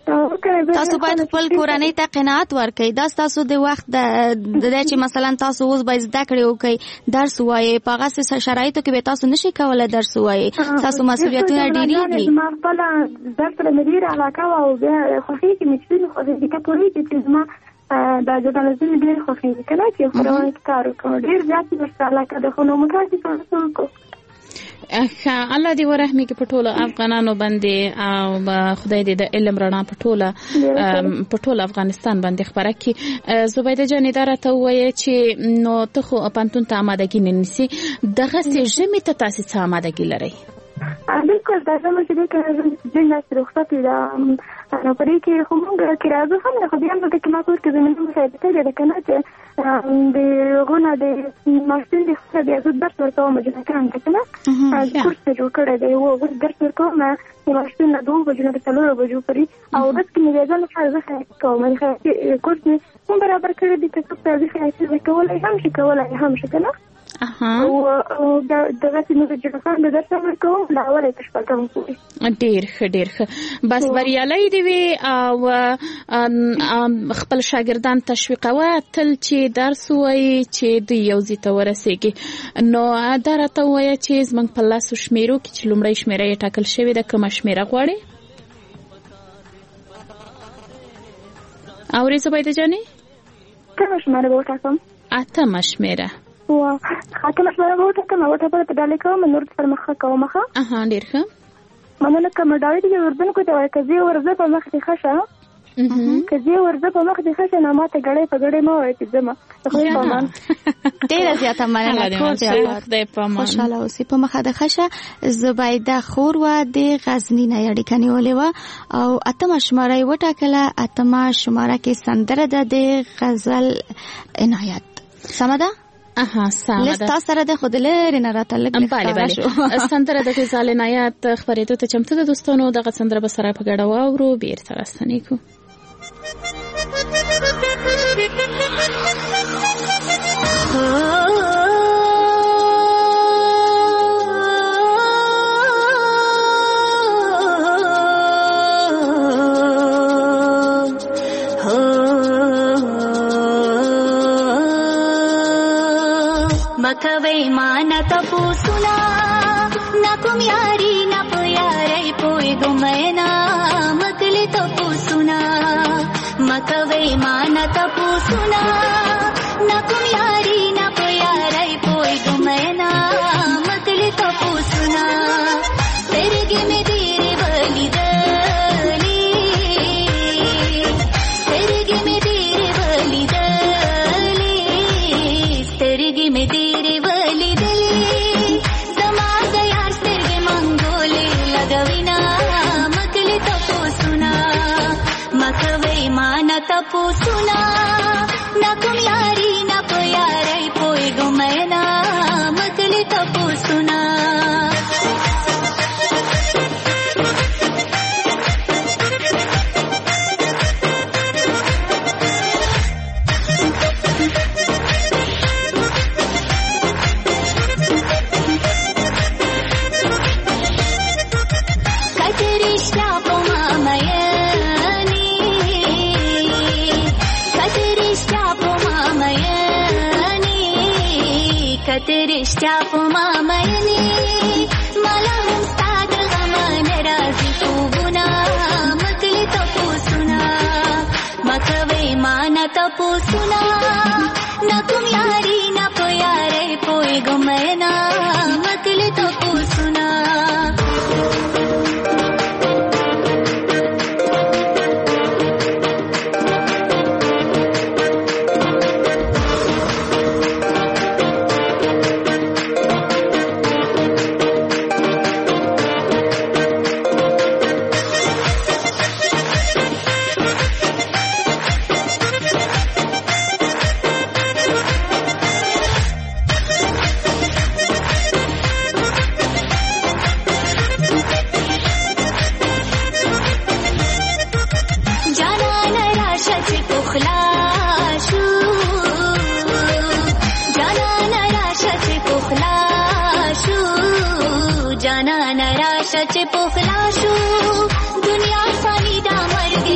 تاسو باید خپل کورنۍ ته قناعت ورکړئ. دا تاسو د وخت د چې مثلا تاسو اوس باید زده کړې وکړئ، درس ووایئ، په هغه شرایطو کې به تاسو نشئ کولی درس ووایئ، تاسو مسؤلیتونه ډېرېږي. ما خپل درس سره مې ډېره علاقه وه او بیا خوښېږي مې چې خوښېږي که پوهېږي چې زما دا ژورنالیزم ډېر خوښېږي که نه چې خپرونې کې کار وکړم، ډېر زیات مې ورسره علاقه ده. خو نو متاسې څه وکړو. الله دې ورحمي کې په ټولو افغانانو باندې او خدای دې د علم رڼا په ټوله افغانستان باندې خپره کړي. زبیده جانې دا راته ووایه چې نو ته خو پوهنتون ته امادګي نه نیسې، دغسې ژمي ته تاسې څه امادګي لرئ؟ بالکل دا زموږ چې دی که ځینې داسې رخصت وي دا نو په دې کې خو موږ کرایه هم نه، خو بیا هم دلته کې ما کور کې زمینه مشاهده ده که نه چې د هغو نه د محصل د خصوصه بیا زه درس ورکوم جنکان که نه کورس مې جوړ کړی دی اوس درس ورکوم د محصل نه 2 بجو نه د 4 بجو پورې او ورځ کې مې بیا ځان لپاره زه خیاطي کوم. کورس مې هم برابر کړی دی که څوک زه خیاطي کولی هم شي کولی هم شي که نه او دغه سیمه د جوړخان د درس ورکوم له اوله تر شپږم پورې. ډېر ښه ډېر ښه. بس بریالی دې وي او خپل شاګردان تشویقوه تل چې درس ووایي چې دوی یو ځای ته ورسېږي. نو دا راته ووایه چې زموږ په لسو شمېرو کې چې لومړۍ شمېره یې ټاکل شوې ده کومه شمېره غواړې؟ اورې زبیده جانې؟ کومه شمېره به وټاکم؟ 8مه شمېره. خاتمه شمېره به وټاکم او ورته په ډالۍ کوم نور سره مخه کوم. ډېر ښه. مننه. که مډاوي دې اردن کو ته وایي که زه ورځه په مخ دې ښه شه که زه ورځه په مخ دې ښه شه نو ما ته ګړۍ په ګړۍ مه وایي چې ځمه. خدای په امان. ډېره زیاته مننه. خدای په امان. خوشحاله اوسې. په مخه د ښه شه. زبیده خور وه د غزني نه یې اړیکه نیولې وه او 8مه شماره یې وټاکله. 8مه شماره کې سندره ده د غزل عنایت. سمه ده؟ سمه ده. لستا سره د خود لري نه راته لګ سندره د غزل عنایت خبرېدو ته چمتو ده دوستانو. دغه سندره به سره په ګډه واورو بیرته راستنېږو. مکوي مان تپوسنا نکم یاری نپ یاری پوی گمینا مکلی تپوسنا مکوي مان تپوسنا نکم یاری نپ یاری پوی گمینا مکلی تپوسنا ترګې مې ډېرې ولیدلې ترګې مې ډېرې ولیدلې ترګې مې ډېرې ولیدلې زما د یار سترګې منګولې لګوینا مکلې تپوسونه مکوي مانا تپوسونه نکم یاري نه په یارۍ پوهېږم مینا مکلې تپوسونه رشتیا په ما مینې مالا هم ستا د غمه نه راځي خوبونه مکلې تپوسونه مکوي مانا تپوسونه نه کوم یاري نه په یارۍ پوهېږم مینا مکلې تپوسونه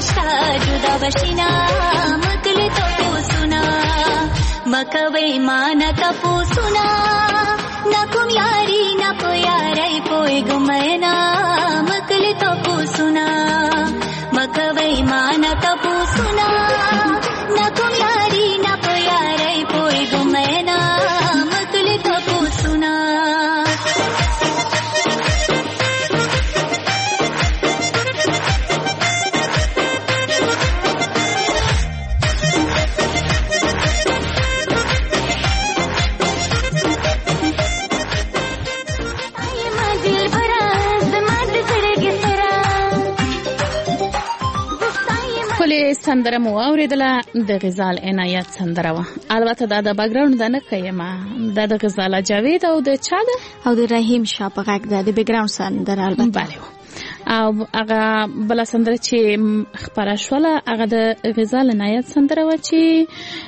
نشتا جدا بشینا مکلی تپوسونا مکوی مانا تپوسونا نکم یاری نپو یاری پوی گمینا مکلی تپوسونا مکوی مانا تپوسونا نکم یاری نپو یاری پوی گمینا مکلی تپوسونا سندره مو اوریدله د غزال عنایت سندره و. البته دا د بیکګراوند نه کایما د غزال جاوید او د چا ده او د رحیم شاه په غږ ده د بیکګراوند سندره البته. بله او هغه بل سندره چې خبره شوله هغه د غزال عنایت سندره و چې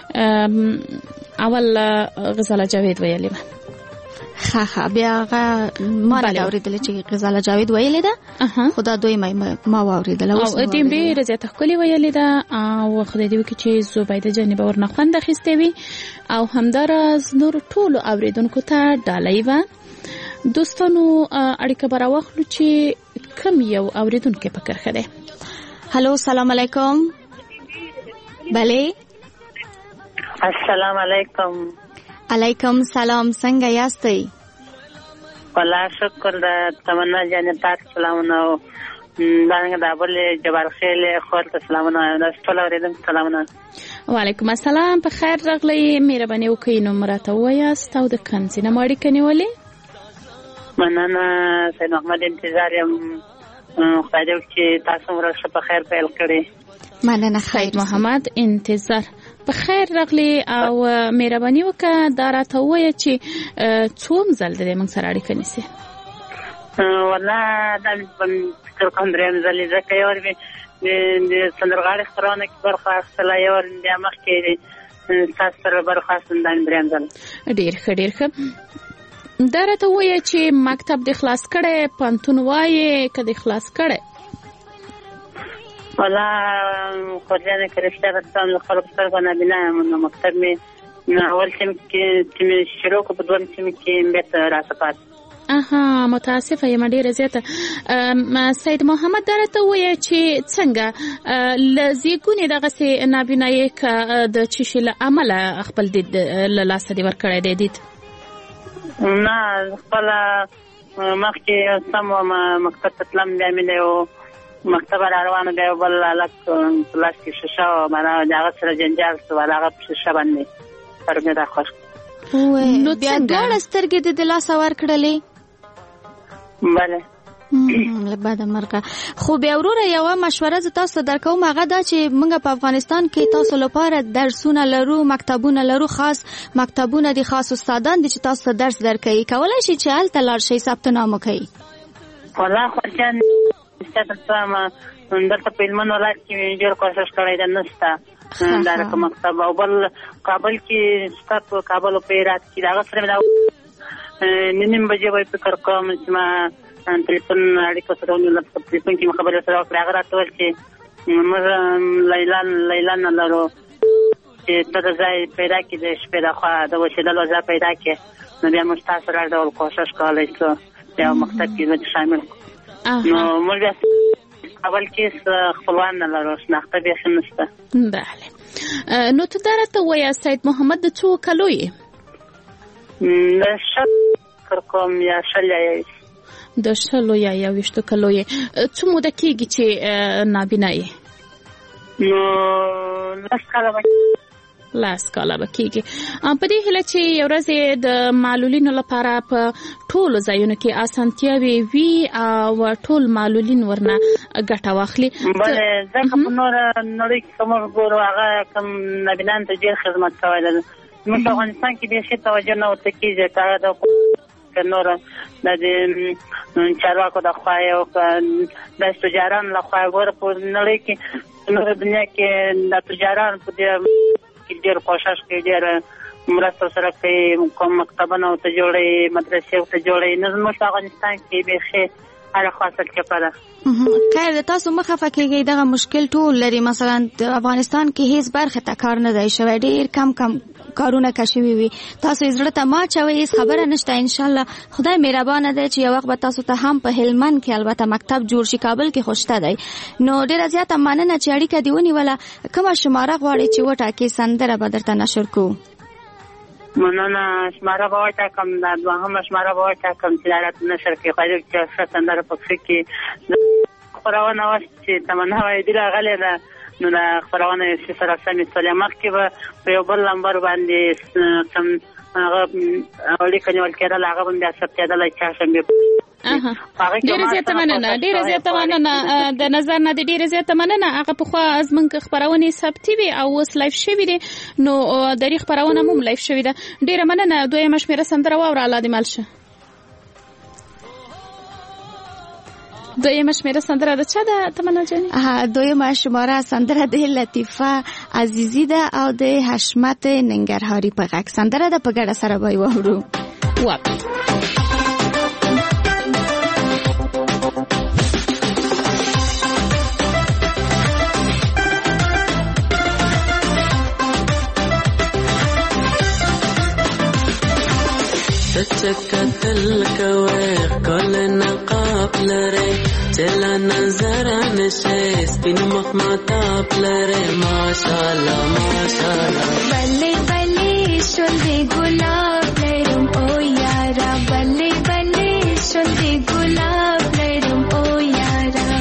اول غزال جاوید ویلې و. خا بیا هغه ما نه اوریدل چې غزال جاوید ویلې ده خدا دوی ما اوریدل او دې ډېر زیاته خولي ویلې ده او خدای دې وکړي چې زوبیده جانب ورنه خوند اخیستې وي او همداراز نور ټول اوریدونکو ته ډالۍ و. دوستانو اړیکه به راواخلو چې کم یو اوریدونکو په کرخه ده. هلو سلام علیکم. بله السلام علیکم. علیکم سلام. څنګه یاستئ؟ والله شکر د تمنا جان تاک سلامونه او دانګه د ابل جبار خیل خپل سلامونه د ټول اوریدونکو سلامونه. وعلیکم السلام. په خیر راغلی. مهرباني وکړئ نو مرته وایاست او د کوم ځای نه اړیکه نیولې؟ مننه سید محمد انتظار یم. خدای دې وکړي تاسو مرسته په خیر پیل کړئ. مننه سید محمد انتظار. په خیر راغلی او مهرباني وکړه دا راته وایه چې څوم ځل د موږ سره اړیکه نیسي؟ والله دا فکر کوم درېیم ځل یې ځکه یو د سندرغاړي خپرونه کې برخه اخیستله یو بیا مخکې ستاسو سره برخه اخیستم دا درېیم ځل. ډېر ښه ډېر ښه. دا راته وایه چې مکتب دې خلاص کړی پوهنتون وایې که دې خلاص کړی؟ والله خورجانه که رشته بستان خلق سترګو نبینه یم نو مکتب مې اول سیم کې چې مې شروع کړو په دویم سیم کې بیرته راڅه پاتې. متاسفه یم ډېره زیاته. سید محمد دا راته ووایه چې څنګه له زیږونې دغسې نابینایي که د څه شي له امله خپل دید له لاسه دې ورکړی دی دید؟ نه خپله مخکې سم وم مکتب ته تلم بیا مې یو مکتب را روانه دی بل هلک په لاس کې شیشه وه د هغه سره جنجال شو هغه په شیشه باندې سر مې راخوښ. نو بیا دواړه سترګې دې د لاسه ورکړلې؟ بله له بده مرغه. خو بیا وروره یوه مشوره زه تاسو ته درکوم هغه دا چې موږ په افغانستان کې تاسو لپاره درسونه لرو مکتبونه لرو خاص مکتبونه دي خاص استادان دي چې تاسو ته درس درکوي کولی شي چې هلته لاړ شئ ثبت نام وکړئ؟ والله خورجان دلته په هلمند ولایت کې ډېر کوشش کړی ده نشته دا رقم مکتب او بل کابل کې شته په کابل او په هرات کې د هغه سره مې نیم بجې به فکر کوم چې ما تلیفون اړیکه سره ونیوله په تلیفون کې مې خبرې سره وکړې هغه راته ویل چې موږ لیلا نه لرو چې ته د ځای پیدا کړي د شپې دخوا د اوسېدلو ځای پیدا کړې نو بیا موږ تاسو سره هر ډول کوشش کولی شو بیا مکتب کې شامل کړو. نو موږ بیا اول کې خپلوان نه لرو شناخته بیخي نشته. بله. نو ته دا راته ووایه سید محمد د څو کلو یې؟ د شل فکر کوم یا شل یا د شلو یا یویشتو کلو یې. څو موده کېږي چې نابینا یې؟ نو لس کاله به کېږي. په دې هیله چې یو ورځ د معلولینو لپاره په ټولو ځایونو کې اسانتیاوې وي او ټول معلولین ورنه ګټه واخلي. بله ځکه په نوره نړۍ کې که موږ ګورو هغه کوم نابینانو ته ډېر خدمت کوی ده. زموږ په افغانستان کې بیخي توجه نه ورته کېږي که هغه د نوره د چارواکو د خوا او که د تجارانو له خوا ګوره په نړۍ کې نوره دنیا کې د تجارانو په دې ډېر کوشش کوي ډېر مرسته سره کوي کوم مکتبونه ورته جوړوي مدرسې ورته جوړوي. نه زموږ په افغانستان کې بیخي هر خاصه چپره. خیر تاسو مخه فکرېږئ دغه مشکل ټول لري، مثلا د افغانستان کې هیڅ برخه ته کار نه دی شوی، ډیر کم کارونه کشوي وي، تاسو زړه ته ما چوي خبره نشته. ان شاء الله خدای مهربان دی چې یو وخت به تاسو ته هم په هلمند کې البته مکتب جوړ شي، کابل کې خوشته دی. نو ډیر زیاته مننه چې اړیکه دی ونیوله. کومه شماره غواړئ چې وټاکئ سندره به درته نشر کوو؟ مننه، شماره به وټاکم، دا دوهمه شماره به وټاکم چې راته نشر کړي، خو چې ښه سندره پکې کې خپرونه وه چې تمنا وایي راغلې ده. نو دا خبرونه چې سره سمې سولې مخکې به په یو بل نمبر باندې کم هغه اړیکه نیول کېدل، هغه باندې ثبتېدلی چهارشنبې. ډیره زیاته مننه د نظر نه دي، ډیره زیاته مننه. هغه پخوا زمونږ خبرونه ثبتې وي او اوس لایف شوي دي، نو د دې خبرونه هم لایف شوي ده. ډیره مننه. دویمه شمېره سندره واوره الله دې مل شه. دویمه شمېره سندره د چا ده تمنا جانې؟ دویمه شماره سندره د لطیفه عزیزی ده او د حشمت ننګرهاري په غږ سندره ده، په ګډه سره به یې واورو. تچکتل کوي کول نقاب لري چلا نظر نشه سپین مخ ماتا لري ماشاءالله ماشاءالله. بلې بلې شونډې ګلاب لرم او یارا، بلې بلې شونډې ګلاب لرم او یارا.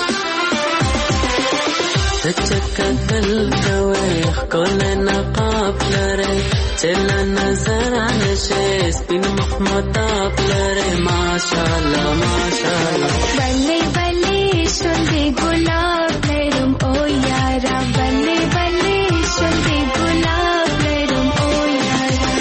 تچکتل کوي کول نقاب لري چلا نظر نشه سپین مخ مطاب لري ماشاءالله ماشاءالله. بلې بلې شونډې ګلاب لرم او یارا، بلې بلې شونډې ګلاب لرم او یارا.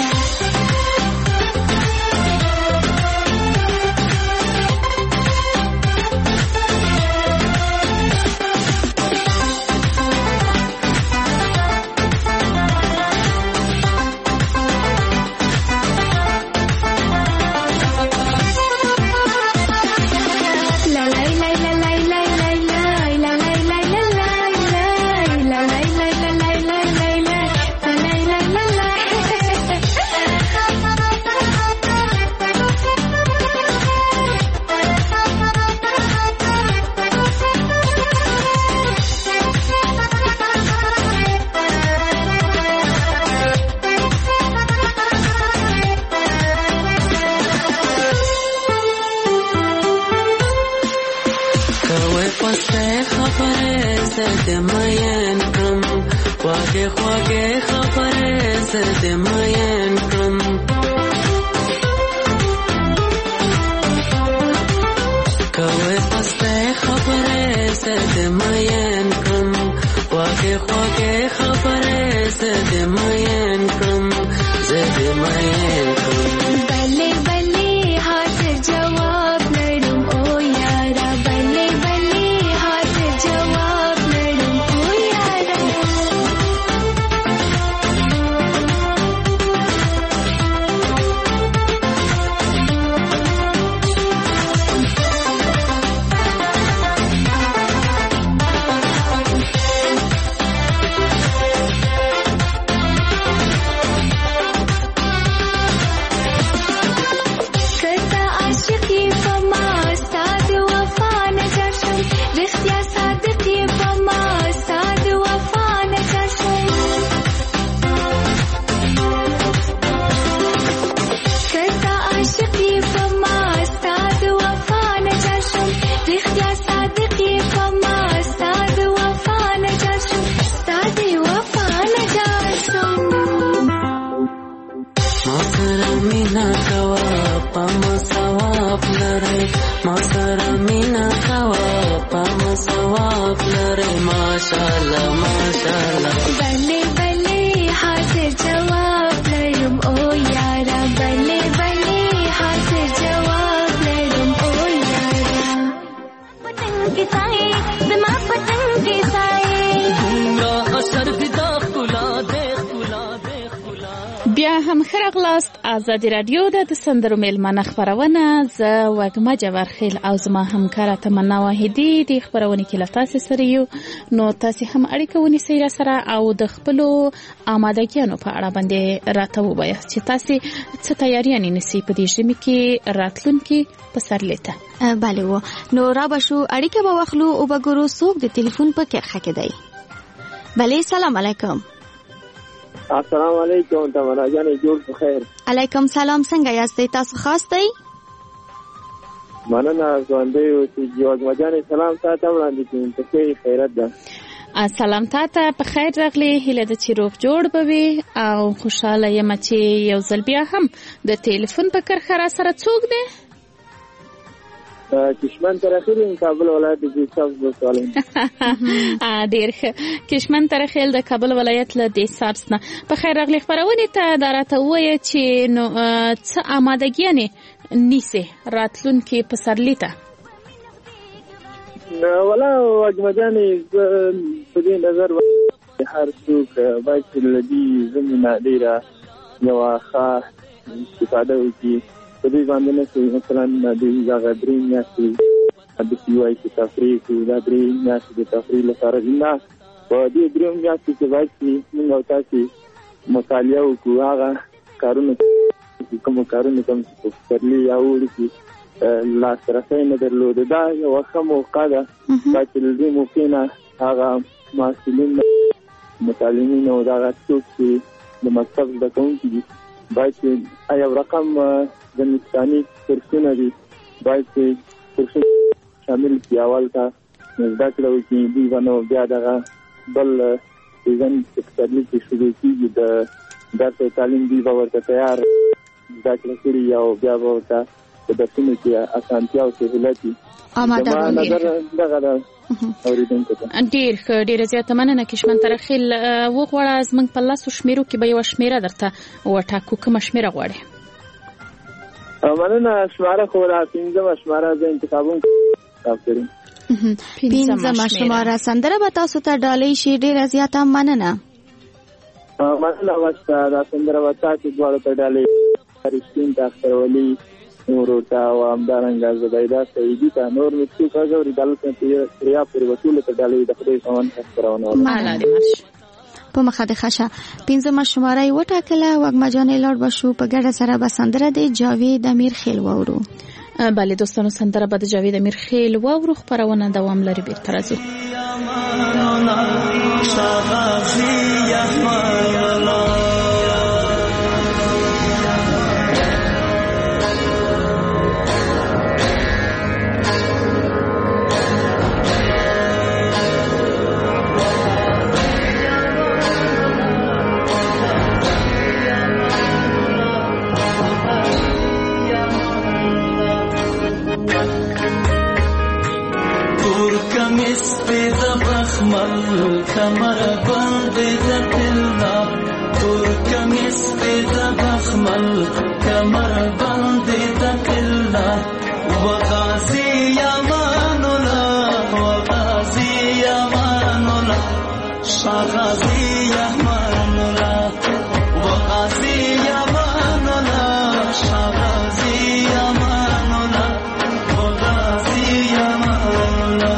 هم خرغلاست آزادی رادیو د سندرو میلمنه خبرونه ز وګما جوارخیل او زما همکار تمنا واحدی د خبرونه کې لتاسه سره یو نو تاسو هم اړیکه ونیسئ را سره او د خپل آمادګیانو په اړه باندې راته ووایئ چې تاسو څه تیاریانې نسی په دې ژمي کې راتلونکي په سر لیته. بله و نو را بشو اړیکه به واخلو او به ګورو څوک د ټلیفون په کرخه کې دی. بله سلام علیکم. السلام علیکم تمنا جان جوړ بخیر. علیکم سلام څنګه یاست تاسو خاص دی؟ مننه ژوندۍ اوسئ جوړ مجانې سلام تاسو وړاندې کوم ته خیرت ده. سلام تاته په خیر راغلی هیله د چې روغ جوړ بوي او خوشاله یم چې یو ځل بیا هم د ټلیفون په کرخه را سره څوک دی؟ کشمن ترخیل کابل ولایت د دیساب وسوالم. ډیر ښه کشمن ترخیل د کابل ولایت له دیساب نه په خیر راغلی خبرونه ته دراته وایي چې نو څه آمادګیانې نیسه راتلونکي په سرلیته. ولا وجمجاني په دې نظر هر څوک باید چې لدی زمينه ډیره یو ښه استفاده وکړي په دې باندې نه چې مثلا د هغه درې میاشتې د سیوای کې تفریح کوي دا درې میاشتې د تفریح لپاره نه په دې درې میاشتې کې باید چې موږ تاسو مطالعه وکړو هغه کارونه کوم چې په سرلی یا ورکی لاسرسی نه درلوده دا یو ښه موقع ده چې د دې موقع نه هغه مسؤلین متعلمین او دغه څوک چې د مکتب زده کوونکي دي باید چې یو رقم د نفساني کورسونه دي باید چې کورسونه شامل کړي اول ته زده کړه وکړي دوی به نو بیا دغه بل سیزن پسرلي کې شروع کېږي د درس او تعلیم دوی به ورته تیار زده کړه کړي او بیا به ورته په درسونو کې اسانتیا او سهولت وي. ډیر ښه ډیره زیاته مننه کشمن ترخیل وغواړه زموږ په لاسو شمیرو کې به یو شمیره درته وټاکو کومه شمیره غواړې؟ مننه شماره خو را 15 شماره ز انتخابون کاوتري 15 شماره سندره به تاسو ته ډالۍ شي ډیره زیاته مننه. مننه واسطه دا سندره وتا چې دواړو ته ډالۍ رښتین تاخر ولي نورتا او امدارنګ زبیدا سیدی ته نور مڅو کاږي دلته پریا پر وصول ته ډالۍ د خدای سامان خبرونه مالا دې مرش په مخه د خشه 15 شماره وټاکله وګما جانې لاړ بشو په ګډه سره به سندره د جاوید امیر خیل وورو. بله دوستانو سندره به د جاوید امیر خیل وورو خبرونه دوام لري بیرته راځو. کمر بند دلنا تور کمیس پیدا بخمل کمر بند دلنا وغازی یمانولا وغازی یمانولا شغازی یمانولا وغازی یمانولا شغازی یمانولا وغازی یمانولا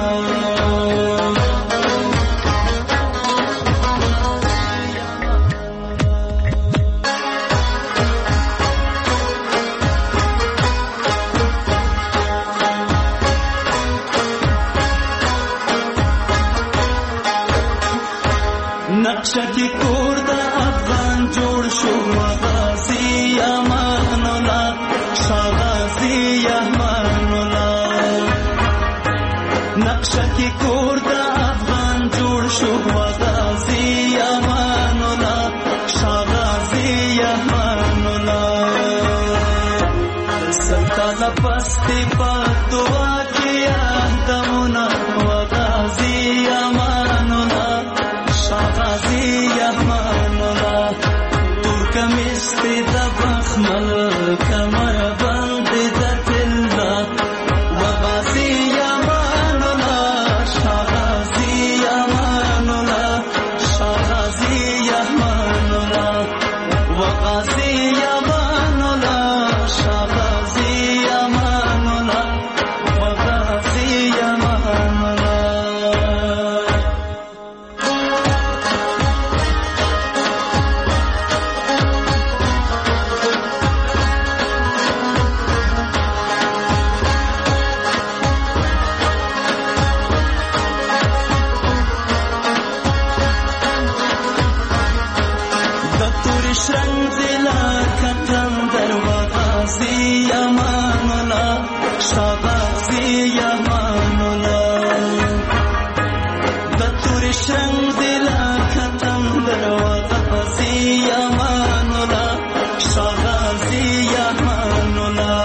نقشکی کور دا افغان جوړ شو غازی امان الله شغازی امان الله نقشکی کور دا افغان جوړ شو غازی امان الله شغازی امان الله سلطان پستی په دعا کې اندمونه غازی امان الله شغازی امان الله ترکمیز پیدا بخمل کمر بند دتلا وغازی امان الله شغازی امان الله شغازی امان الله وغازی شرنگ دلا کتم در وغازی امانولا شغازی امانولا دتور شرنگ دلا کتم در وغازی امانولا شغازی امانولا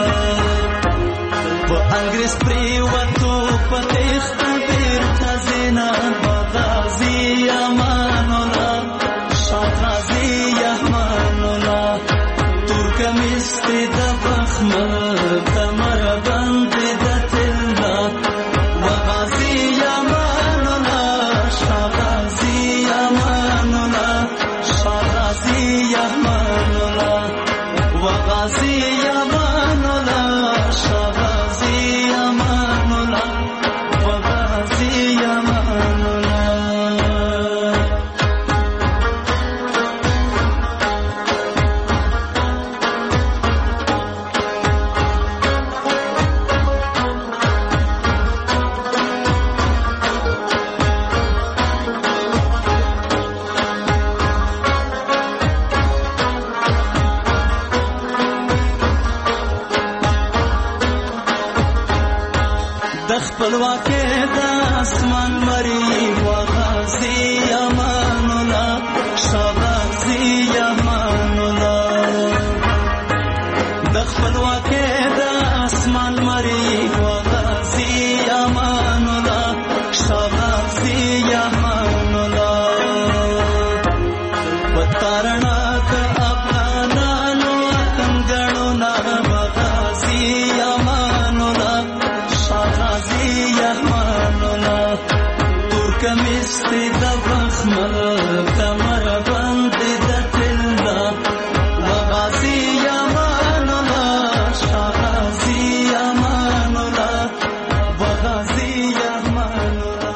و انگریز پریوتو پتیخت بیر تزینا وغازی امانولا شغازی امانولا ترکمیستی دبخمل کمر بندی دتلا وغازی امانولا شغازی امانولا شغازی امانولا وغازی امانولا شغازی امانولا وغازی امانولا د خپلواکۍ د اسمان مري وغازي امان الله شغازي امان الله د خپلواکۍ د اسمان مري وغازي امان الله شغازي امان الله وتارنا د افغانانو وطنګړو نه وغازي امان الله شغازی امانولا ترکمیستی دبخمل کمر بندی دتلا وغازی امانولا شغازی امانولا وغازی امانولا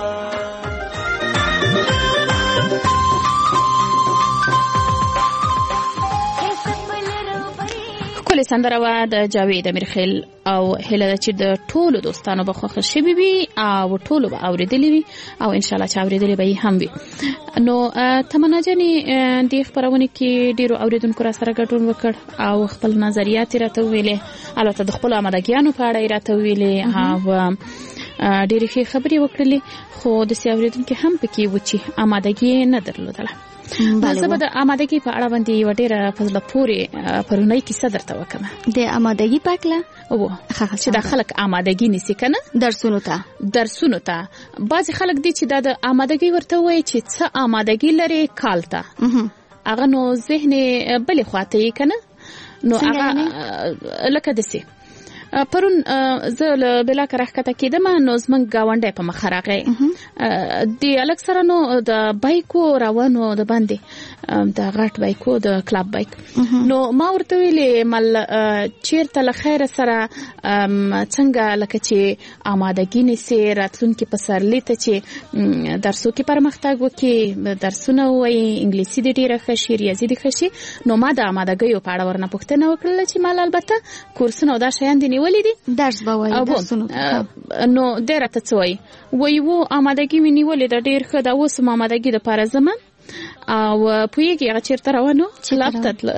کله سندره وا د جاوید امیرخیل او هله چې د ټولو دوستانو به خوښ شي وي او ټولو به اوریدلی وي او ان شاء الله چې اوریدلی به هم وي. نو تمنا جنې د خبرونه کې ډیرو اوریدونکو را سره ګډون وکړ او خپل نظریات راته ویلې، البته د خپل آمادګیانو په اړه راته ویلې او ډیرې خبرې وکړلې، خو د اوریدونکو هم پکې و چې آمادګي نه درلودله. زه به د آمادګي په اړه باندې یو ډېره په زړه پورې پرونی کیسه درته وکړم. د آمادګي په اړه چې د خلک آمادګي نیسي کنه درسونو ته بعضې خلک دي چې د آمادګي ورته وایي چې څه آمادګي لري کال ته، هغه نو ذهن بلې خواته یې کنه، نو هغه لکه داسې پرون زه له بلا کرخته کېدم، نو زمونږ گاونډی په مخ راغی د الک سره، نو د بایکو روانو د باندې د غټ بایکو د کلاب بایک، نو ما ورته ویلې مل چیرته له خیر سره څنګه لکه چې آمادګي نیسي راتلونکي پسرلي ته چې درسو کې پرمختګ وکړي، درسونه وایي انګلیسي دې ډېره ښه شي، ریاضي دې ښه شي. نو ما د آمادګیو په اړه ورنه پوښتنه وکړله چې مال البته کورسونه او دا شیان دي نیولې دي، درس به وایي درسونه. نو دې راته څه وایي و آمادګي مې نیولې ده ډېر ښه ده، اوس هم آمادګي دپاره ځمه او پوهېږي هغه چېرته روانو کلاب ته تله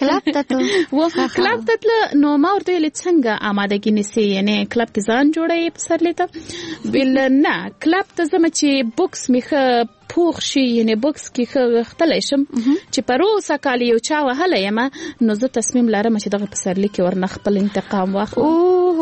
نو ما ورته ویلې څنګه آمادګي نیسي، یعنې کلب کې ځان جوړوي پسرلي ته؟ ویل نه، کلب ته ځمه چې بوکس مې ښه پوخ شي، یعنې بوکس کې ښه غښتلی شم چې پروسه کال یو چا وهلی یم، نو زه تصمیم لرم چې دغه پسرلي کې ورنه خپل انتقام واخلم.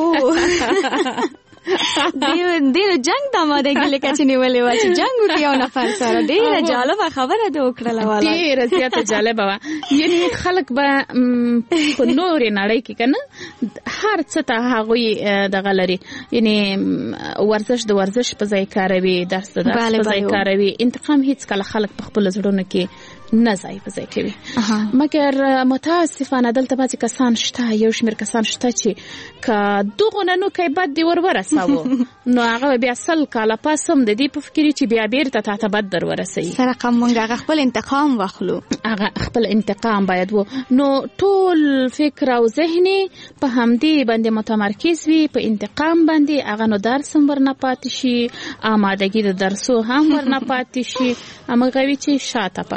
ډېر جنگ د آمادګي لکه چې نیولې وه چې جنګ وکړي یو نفر سره. ډېره جالبه خبره دې وکړله، ډېره زیاته جالبه وه. یعنې خلک به په نورې نړۍ کې که نه هر څه ته هغوی دغه لري، یعنې ورزش د ورزش په ځای کاروي، درس د درس په ځای کاروي، انتقام هیڅ کله خلک په خپلو زړونو کې نه ځای په ځای کوي. مګر متاسفانه دلته بعضې کسان شته، یو شمېر کسان شته چې که دغو نه نوکی بد دې ورسوو نو هغه بیا 100 کاله پس هم د دې په فکر چې بیا بیرته تا ته بد در ورسوي. سره موږ هغه خپل انتقام واخلو، هغه خپل انتقام باید و. نو ټول فکر او ذهني په همدې باندې متمرکز وي، په انتقام باندې، هغه نو درس هم ورنه پاتې شي، آمادګي د درسو هم ورنه پاتې شي، همغه وي چې شاته پاتې شي.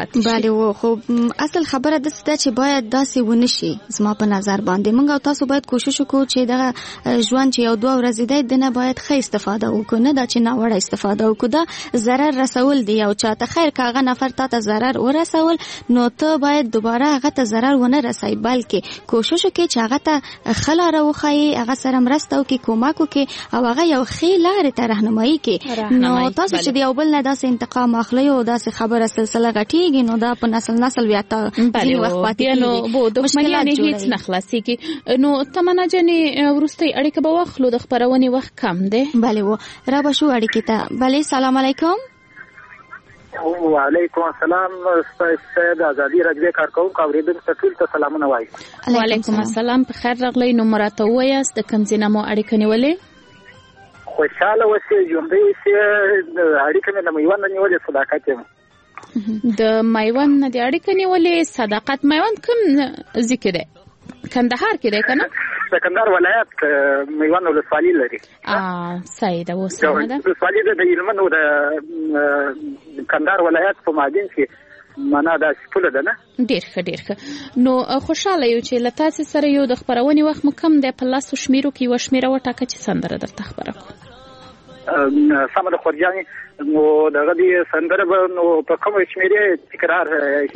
بله و خو اصل خبره د څه چې باید داسې ونشي زما په نظر باندې موږ او تاسو باید کوشش وکړو چې دغه ژوند چې یو 2 ورځې دی دنه باید ښه استفاده وکړو نه دا چې ناوړه استفاده وکړو دا ضرر رسول دی او چاته خیر کاغه نفر ته ضرر ورسول نو ته باید دوباره هغه ته ضرر ونه رسای بلکې کوشش وکړي چې هغه ته خلاره وخایي هغه سره مرسته وکړي کومک وکړي او هغه یو ښه لارې ته راهنمایي کړي نو تاسو چې یو بل نه داسې انتقام اخلي او داسې خبره سلسله غټیږي نو دا په نسل بیا ته ځینې وخت پاتې کېږي نو بو دښمنیانې هیڅ نه خلاصېږي نو تمنا جانې وروستۍ اړیکه به واخلو د خپرونې وخت کم دی بله و را به شو اړیکې ته بله سلام علیکم وعلیکم السلام سید ازادي راډیو کارکونکو اوریدونکو ټول ته سلامونه وایم وعلیکم السلام په خیر راغلی نو مراته وایاست د کوم ځای نه مو اړیکه نیولې خوشاله اوسئ ژوندۍ اوسئ اړیکه مې د میوند نه نیولې صداقت یم د میوند نه د اړیکه نیولې صداقت میوند کوم ذکر دی کندهار کې دی کنه د کندهار ولایت میوند ولسوالي لري صحیح ده وسه ده ولسوالي د هلمند د کندهار ولایت په مابین کې معنا دا ټول ده نه ډیر ښه نو خوشاله یو چې لته سره یو د خبرونې وخت مکم د پلاس شمیرو کې و شمیره وټاکه چې سندره درته خبره کو سم د خورجاني نو دغه دې سندره نو په کوم شمیره تکرار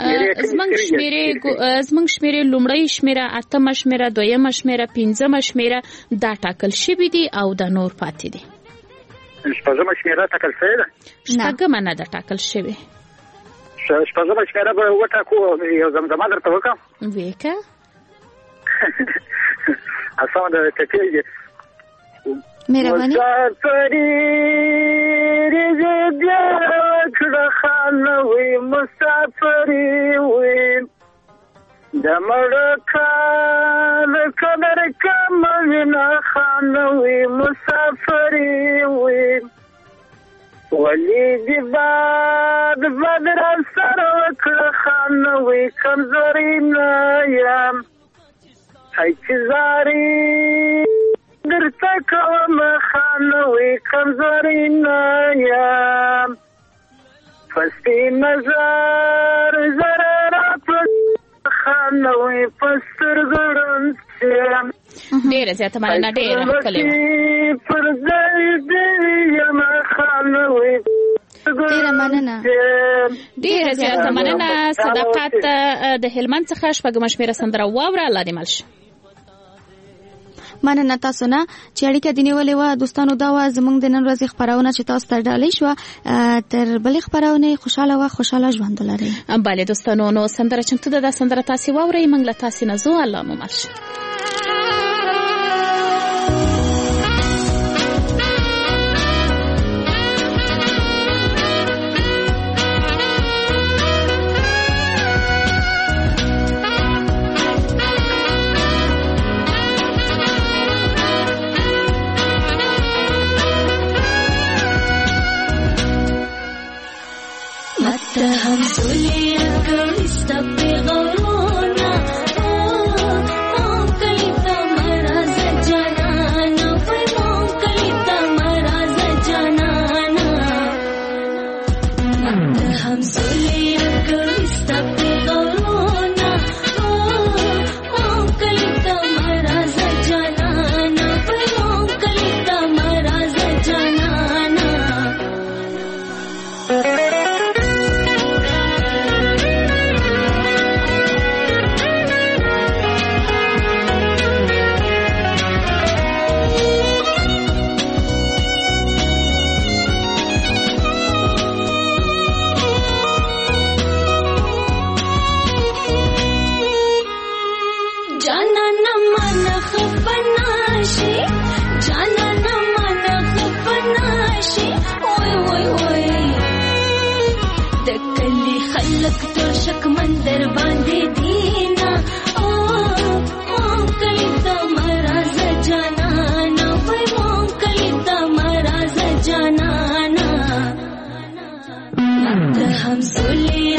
زمنګ شمیره لومړی شمیره اتم شمیره دویم شمیره پنځم شمیره دا ټاکل شوی دي او د نور پاتې دي شپږم شمیره ټاکل شوی ده شپږم نه ده ټاکل شوی شپږم شمیره به وټاکو یو زمزمه درته وکم وکه اسانه ده تکلیه مهرباني مسافری رضا کړه خانوي مسافری وي د مړکان قدر کمنه خانوي مسافری وي ولی دی باد بدر سره کړه خانوي کمزوري نه یم هاي چزاري درته کوم خانوي کمزوري نه یم فستی نظر زرارات خانوي پستر ګړن ډیره زیاته مننه ډیره ښکلې پر ځای دې یم خانوي ډیره زیاته مننه صداقت د هلمند څخه شپږم شمیره سندره واوره الله دې مل شي مننه تاسو نه چې اړیکه دی نیولې و دوستانو دا و زمونږ د نن ورځې خبرونه چې تاسو ته ډالۍ شو تر بلې خبرونه خوشاله و خوشاله ژوند ولرئ بله دوستانو نو سندره چمتو ده د سندره تاسو واورئ موږ له تاسو نه زو الله مو مل شي هم سولي أكرست بغرونا موكلت مرز جنانا موكلت مرز جنانا هم سولي أكرست بغرونا موكلت مرز جنانا موكلت مرز جنانا شک مندر باندې دینا او کلیت مرز جانانا وای مون کلیت مرز جانانا هم سولي